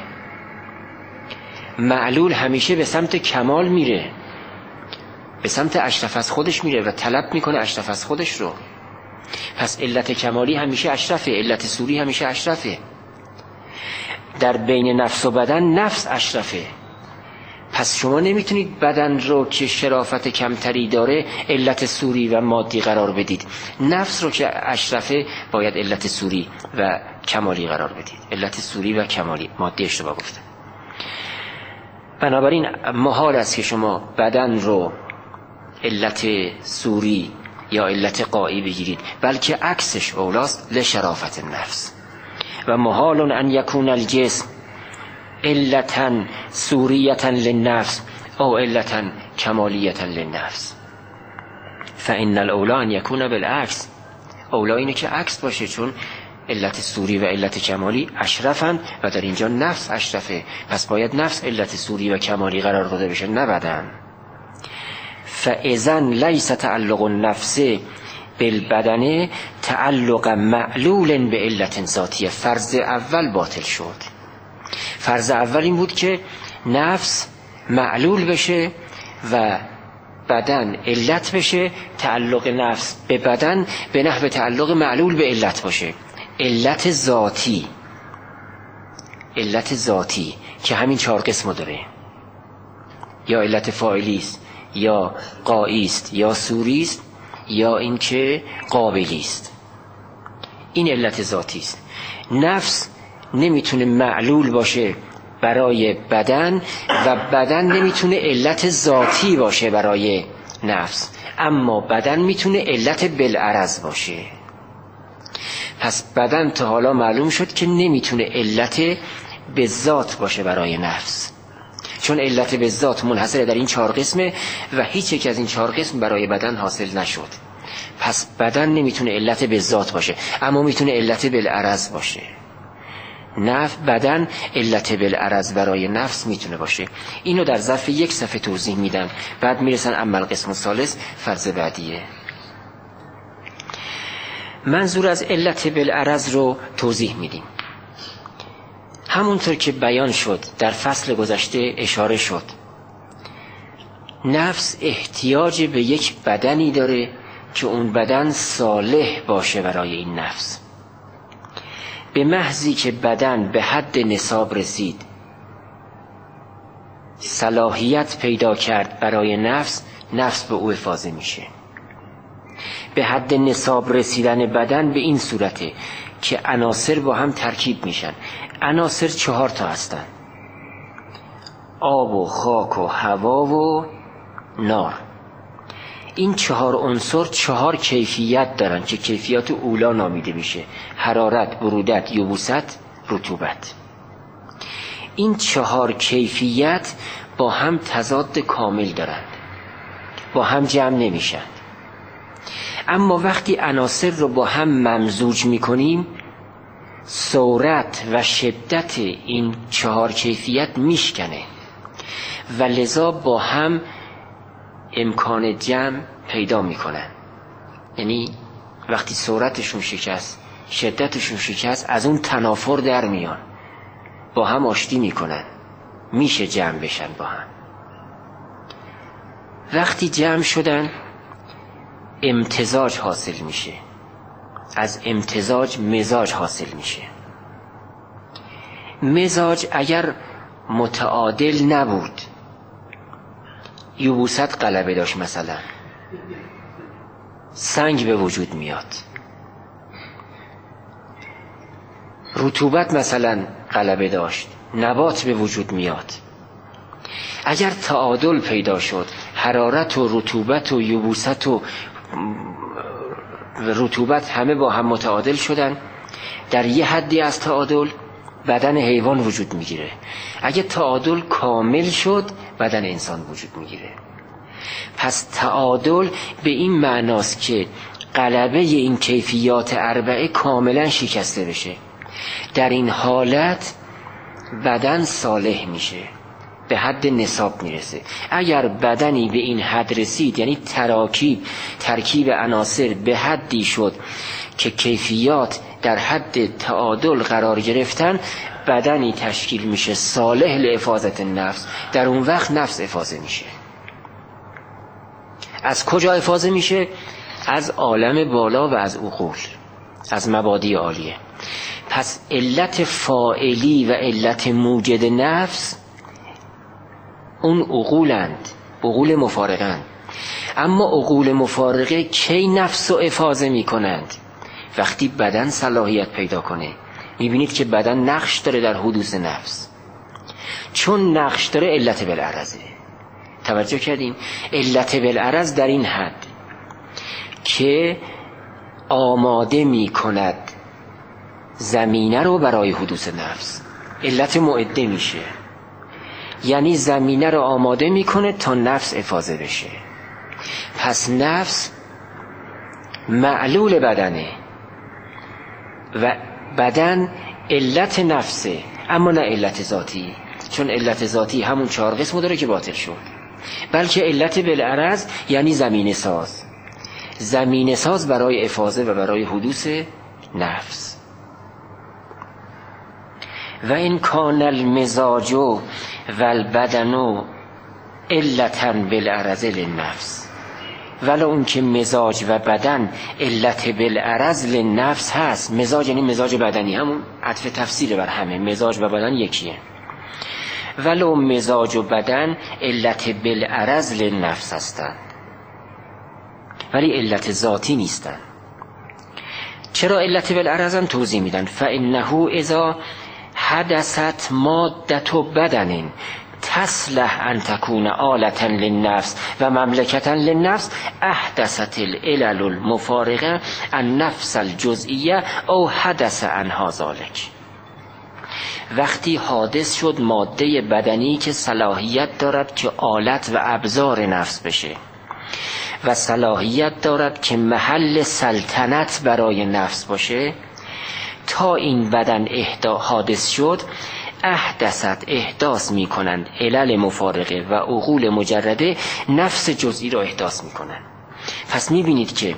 معلول همیشه به سمت کمال میره، به سمت اشرف از خودش میره و طلب میکنه اشرف از خودش رو. پس علت کمالی همیشه اشرفه، علت سوری همیشه اشرفه. در بین نفس و بدن نفس اشرفه. پس شما نمیتونید بدن رو که شرافت کمتری داره علت سوری و مادی قرار بدید. نفس رو که اشرفه باید علت سوری و کمالی قرار بدید. علت سوری و کمالی، مادی اشتباه گفتم. بنابراین محال است که شما بدن رو علت سوری یا علت قایی بگیرید، بلکه عکسش اولاست، لشرافت النفس. و محال ان یکون الجسم علتا سوریتا للنفس او علتا کمالیتا للنفس، فان الاولی ان یکون بالعکس. اولا اینه که عکس باشه، چون علت سوری و علت کمالی اشرفن و در اینجا نفس اشرفه، پس باید نفس علت سوری و کمالی قرار داده بشه، نه بدن. فاذا لیس تعلق النفس بالبدن تعلق معلول به علت ذاتیه. فرض اول باطل شد. فرض اول این بود که نفس معلول بشه و بدن علت بشه، تعلق نفس به بدن به نحو تعلق معلول به علت باشه. علت ذاتی، علت ذاتی که همین 4 قسمو داره، یا علت فاعلی است، یا قایی است، یا سوری است، یا اینکه قابلی است. این علت ذاتی است. نفس نمیتونه معلول باشه برای بدن و بدن نمیتونه علت ذاتی باشه برای نفس، اما بدن میتونه علت بالعرض باشه. پس بدن تا حالا معلوم شد که نمیتونه علت به ذات باشه برای نفس، چون علت به ذات منحصر در این 4 قسمه و هیچ یک از این 4 قسم برای بدن حاصل نشد. پس بدن نمیتونه علت به ذات باشه، اما میتونه علت بالعرض باشه. بدن علت بالعرض برای نفس میتونه باشه. اینو در ظرف 1 صفحه توضیح میدم، بعد میرسن اما القسم الثالث، فرض بعدیه. منظور از علت بالعرض رو توضیح میدیم. همونطور که بیان شد در فصل گذشته اشاره شد، نفس احتیاج به یک بدنی داره که اون بدن صالح باشه برای این نفس. به محضی که بدن به حد نصاب رسید، صلاحیت پیدا کرد برای نفس، نفس به او افاضه میشه. به حد نصاب رسیدن بدن به این صورته که عناصر با هم ترکیب میشن. عناصر 4 تا هستن: آب و خاک و هوا و نار. این 4 عنصر 4 کیفیت دارن که کیفیات اولا نامیده میشه: حرارت، برودت، یبوست، رطوبت. این 4 کیفیت با هم تضاد کامل دارند، با هم جمع نمیشن. اما وقتی عناصر رو با هم ممزوج میکنیم، صورت و شدت این 4 کیفیت میشکنه و لذا با هم امکان جمع پیدا میکنن. یعنی وقتی صورتشون شکست، شدتشون شکست، از اون تنافر در میان، با هم آشتی میکنن، میشه جمع بشن با هم. وقتی جمع شدن امتزاج حاصل میشه، از امتزاج مزاج حاصل میشه. مزاج اگر متعادل نبود، یبوست غلبه داشت، مثلا سنگ به وجود میاد. رطوبت مثلا غلبه داشت، نبات به وجود میاد. اگر تعادل پیدا شد، حرارت و رطوبت و یبوست و رطوبت همه با هم متعادل شدن، در یه حدی از تعادل بدن حیوان وجود میگیره. اگه تعادل کامل شد بدن انسان وجود میگیره. پس تعادل به این معناست که غلبه این کیفیات اربعه کاملا شکسته بشه. در این حالت بدن صالح میشه، به حد نصاب میرسه. اگر بدنی به این حد رسید، یعنی ترکیب عناصر به حدی شد که کیفیات در حد تعادل قرار گرفتن، بدنی تشکیل میشه صالح لحفاظت النفس. در اون وقت نفس حفاظه میشه. از کجا حفاظه میشه؟ از عالم بالا و از عقول، از مبادی عالیه. پس علت فاعلی و علت موجد نفس اون عقولند، عقول مفارقند. اما عقول مفارقه کی نفس رو حفاظه میکنند؟ وقتی بدن صلاحیت پیدا کنه. میبینید که بدن نقش داره در حدوث نفس. چون نقش داره علت بالعرضه. توجه کردیم؟ علت بالعرض در این حد که آماده میکند زمینه رو برای حدوث نفس. علت معده میشه، یعنی زمینه رو آماده میکنه تا نفس حفاظه بشه. پس نفس معلول بدنه و بدن علت نفسه، اما نه علت ذاتی. چون علت ذاتی همون 4 قسمو داره که باطل شد، بلکه علت بالعرض یعنی زمینه ساز برای حفاظه و برای حدوث نفس. و این کان المزاج و البدن علتا بالعرض للنفس. ولو اون که مزاج و بدن علت بالعرض للنفس هست. مزاج یعنی مزاج بدنی، همون عطف تفسیر بر همه، مزاج و بدن یکیه. ولو مزاج و بدن علت بالعرض للنفس هستند، ولی علت ذاتی نیستن. چرا علت بالعرضن؟ توضیح میدن. فانه اذا حدثت مادة بدن تصلح ان تكون آلة للنفس و مملکة للنفس احدثت العلل المفارقه النفس الجزئیه او حدث عنها ذلك. وقتی حادث شد ماده بدنی که صلاحیت دارد که آلت و ابزار نفس بشه و صلاحیت دارد که محل سلطنت برای نفس باشه، تا این بدن حادث شد احداث می کنند علل مفارقه و عقول مجرده نفس جزئی را احداث می کنند. پس می بینید که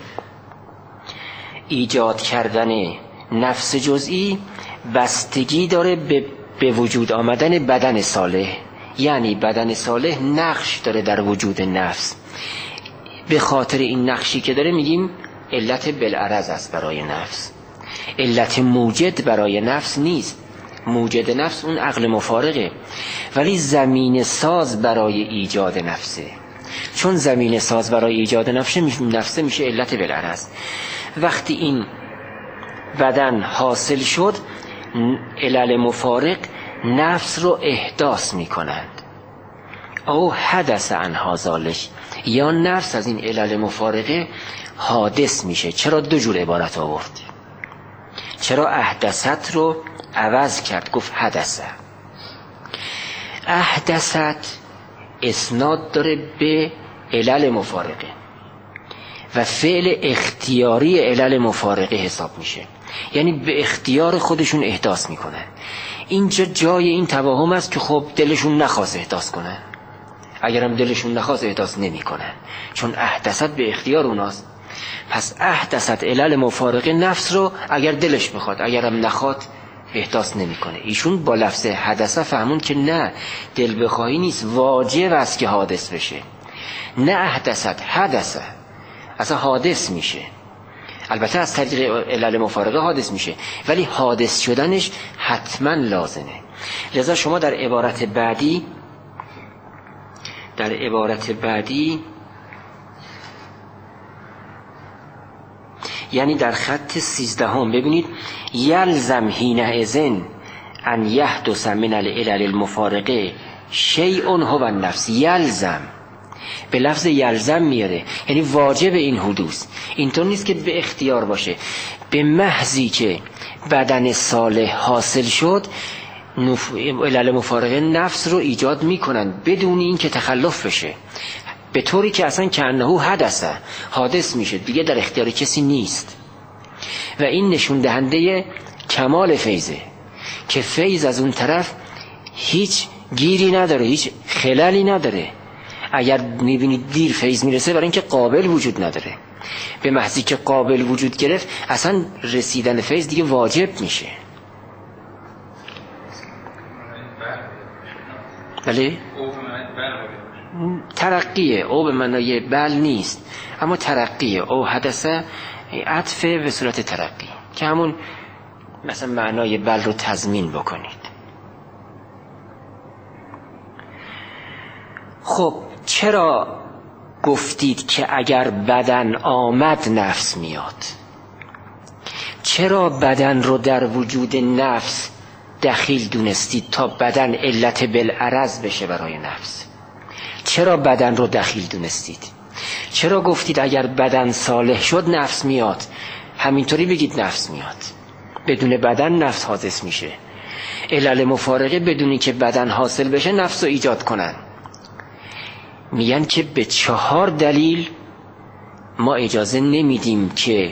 ایجاد کردن نفس جزئی بستگی داره به وجود آمدن بدن صالح. یعنی بدن صالح نقش داره در وجود نفس. به خاطر این نقشی که داره میگیم علت بالعرض است برای نفس. علت موجد برای نفس نیست. موجد نفس اون عقل مفارقه، ولی زمین ساز برای ایجاد نفسه. چون زمین ساز برای ایجاد نفسه میشه علت بالعرض. وقتی این بدن حاصل شد علل مفارق نفس رو احداث میکنند او حدث عنها ذلک، یا نفس از این علل مفارقه حادث میشه. چرا 2 جور عبارت آورد؟ چرا احدثت رو عوض کرد؟ گفت حدثه. احدثت اسناد داره به علل مفارقه و فعل اختیاری علل مفارقه حساب میشه، یعنی به اختیار خودشون احداث میکنن. اینجا جای این توهم است که خب دلشون نخواست احداث کنن. اگرم دلشون نخواست احداث نمیکنن، چون احدثت به اختیار اوناست. پس احدثت علل مفارقه نفس رو اگر دلش بخواد، اگرم نخواد احداث نمیکنه. ایشون با لفظ حدثه فهمون که نه، دل بخواهی نیست، واجب است که حادث بشه. نه احدثت، حدثه، اصلا حادث میشه. البته از طریق علل مفارقه حادث میشه، ولی حادث شدنش حتما لازمه. لذا شما در عبارت بعدی یعنی در خط 13 ببینید یلزم حینئذ ان یحدث من العلل المفارقه شیء هو النفس. یلزم به لفظ یلزم میاره، یعنی واجب این حدوث. اینطور نیست که به اختیار باشه، به محضی که بدن صالح حاصل شد، علل مفارقه نفس رو ایجاد میکنن بدون این که تخلف بشه، به طوری که اصلا کأنه حادث میشه، دیگه در اختیار کسی نیست. و این نشون دهنده کمال فیضه که فیض از اون طرف هیچ گیری نداره، هیچ خللی نداره. اگر میبینید دیر فیض میرسه برای اینکه قابل وجود نداره، به محضی که قابل وجود گرفت اصلا رسیدن فیض دیگه واجب میشه. بله؟ ترقیه، او به معنای بل نیست، اما ترقیه. او حدثه عطف به صورت ترقی که همون مثلا معنای بل رو تضمین بکنید. خب چرا گفتید که اگر بدن آمد نفس میاد؟ چرا بدن رو در وجود نفس دخیل دونستید تا بدن علت بالعرض بشه برای نفس؟ چرا بدن رو دخیل دونستید؟ چرا گفتید اگر بدن صالح شد نفس میاد؟ همینطوری بگید نفس میاد، بدون بدن نفس حادث میشه. علل مفارقه بدونی که بدن حاصل بشه نفس رو ایجاد کنن. میگن که به 4 دلیل ما اجازه نمیدیم که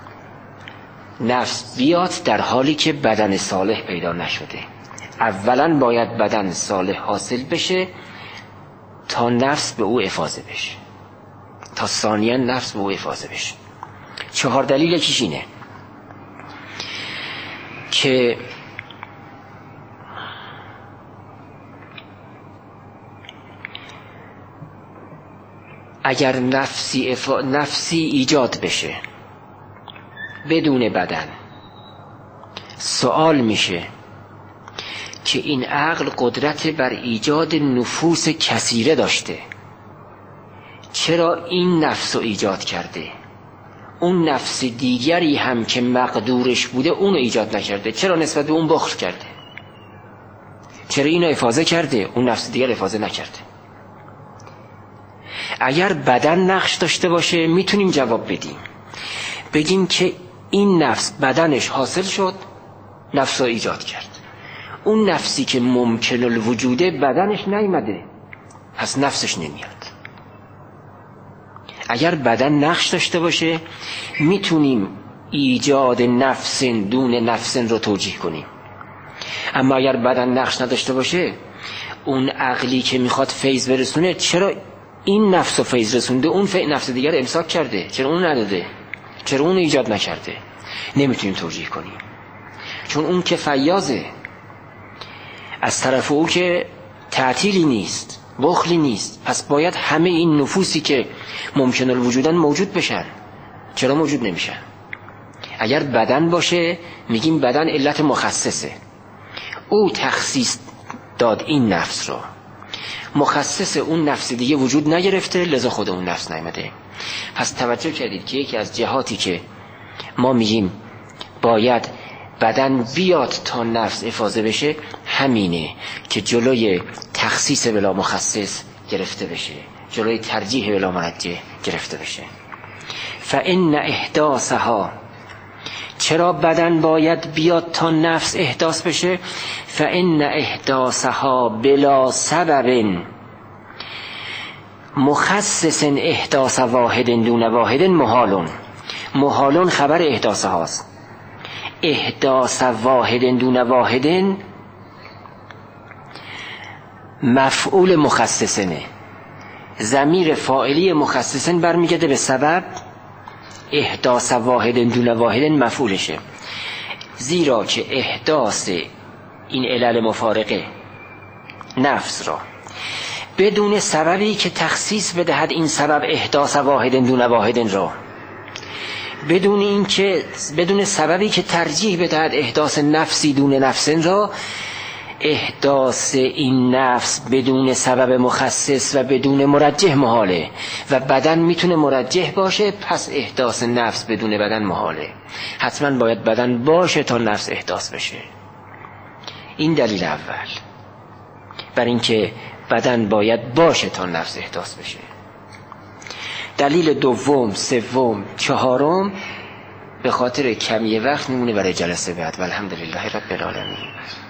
نفس بیاد در حالی که بدن صالح پیدا نشده. اولا باید بدن صالح حاصل بشه تا نفس به او افاضه بشه، تا ثانیاً نفس به او افاضه بشه. 4 دلیل یکیش اینه که اگر نفسی ایجاد بشه بدون بدن، سوال میشه که این عقل قدرت بر ایجاد نفوس کثیره داشته، چرا این نفس رو ایجاد کرده؟ اون نفس دیگری هم که مقدورش بوده اون رو ایجاد نکرده، چرا نسبت به اون بخل کرده؟ چرا اینو افاضه کرده اون نفس دیگر افاضه نکرده؟ اگر بدن نقش داشته باشه میتونیم جواب بدیم، بگیم که این نفس بدنش حاصل شد، نفس رو ایجاد کرد. اون نفسی که ممکن الوجوده بدنش نیامده، پس نفسش نمیاد. اگر بدن نقش داشته باشه میتونیم ایجاد نفس دون نفس رو توجیه کنیم. اما اگر بدن نقش نداشته باشه، اون عقلی که میخواد فیض برسونه چرا این نفس رو فیض رسونده، اون نفس دیگر امساک کرده؟ چرا اون نداده؟ چرا اون ایجاد نکرده؟ نمیتونیم توجیه کنیم، چون اون که فیاضه، از طرف او که تعطیلی نیست، بخلی نیست. پس باید همه این نفوسی که ممکن الوجودن موجود بشن. چرا موجود نمیشن؟ اگر بدن باشه میگیم بدن علت مخصصه، او تخصیص داد این نفس رو، مخصص اون نفس دیگه وجود نگرفته، لذا خود اون نفس نیامده. پس توجه کردید که یکی از جهاتی که ما میگیم باید بدن بیاد تا نفس افاضه بشه همینه که جلوی تخصیص بلا مخصص گرفته بشه، جلوی ترجیح بلا مرجح گرفته بشه. فإن احداثها، چرا بدن باید بیاد تا نفس احداث بشه؟ فإن احداثها بلا سبب مخصص احداث واحد دون واحد محالون خبر احداث هاست. احداث واحد دون واحد مفعول مخصصنه، ضمیر فاعلی مخصصن برمیگرده به سبب، احداث واحد دون واحد مفعولشه. زیرا که احداث این علل مفارقه نفس را بدون سببی که تخصیص بدهد این سبب احداث واحد دون واحد را، بدون سببی که ترجیح بدهد احداث نفسی دون نفس را، احداث این نفس بدون سبب مخصص و بدون مرجح محاله و بدن میتونه مرجح باشه، پس احداث نفس بدون بدن محاله. حتما باید بدن باشه تا نفس احداث بشه. این دلیل اول بر اینکه بدن باید باشه تا نفس احداث بشه. دلیل دوم، سوم، چهارم به خاطر کمی وقت میمونه برای جلسه بعد. والحمدلله رب العالمین.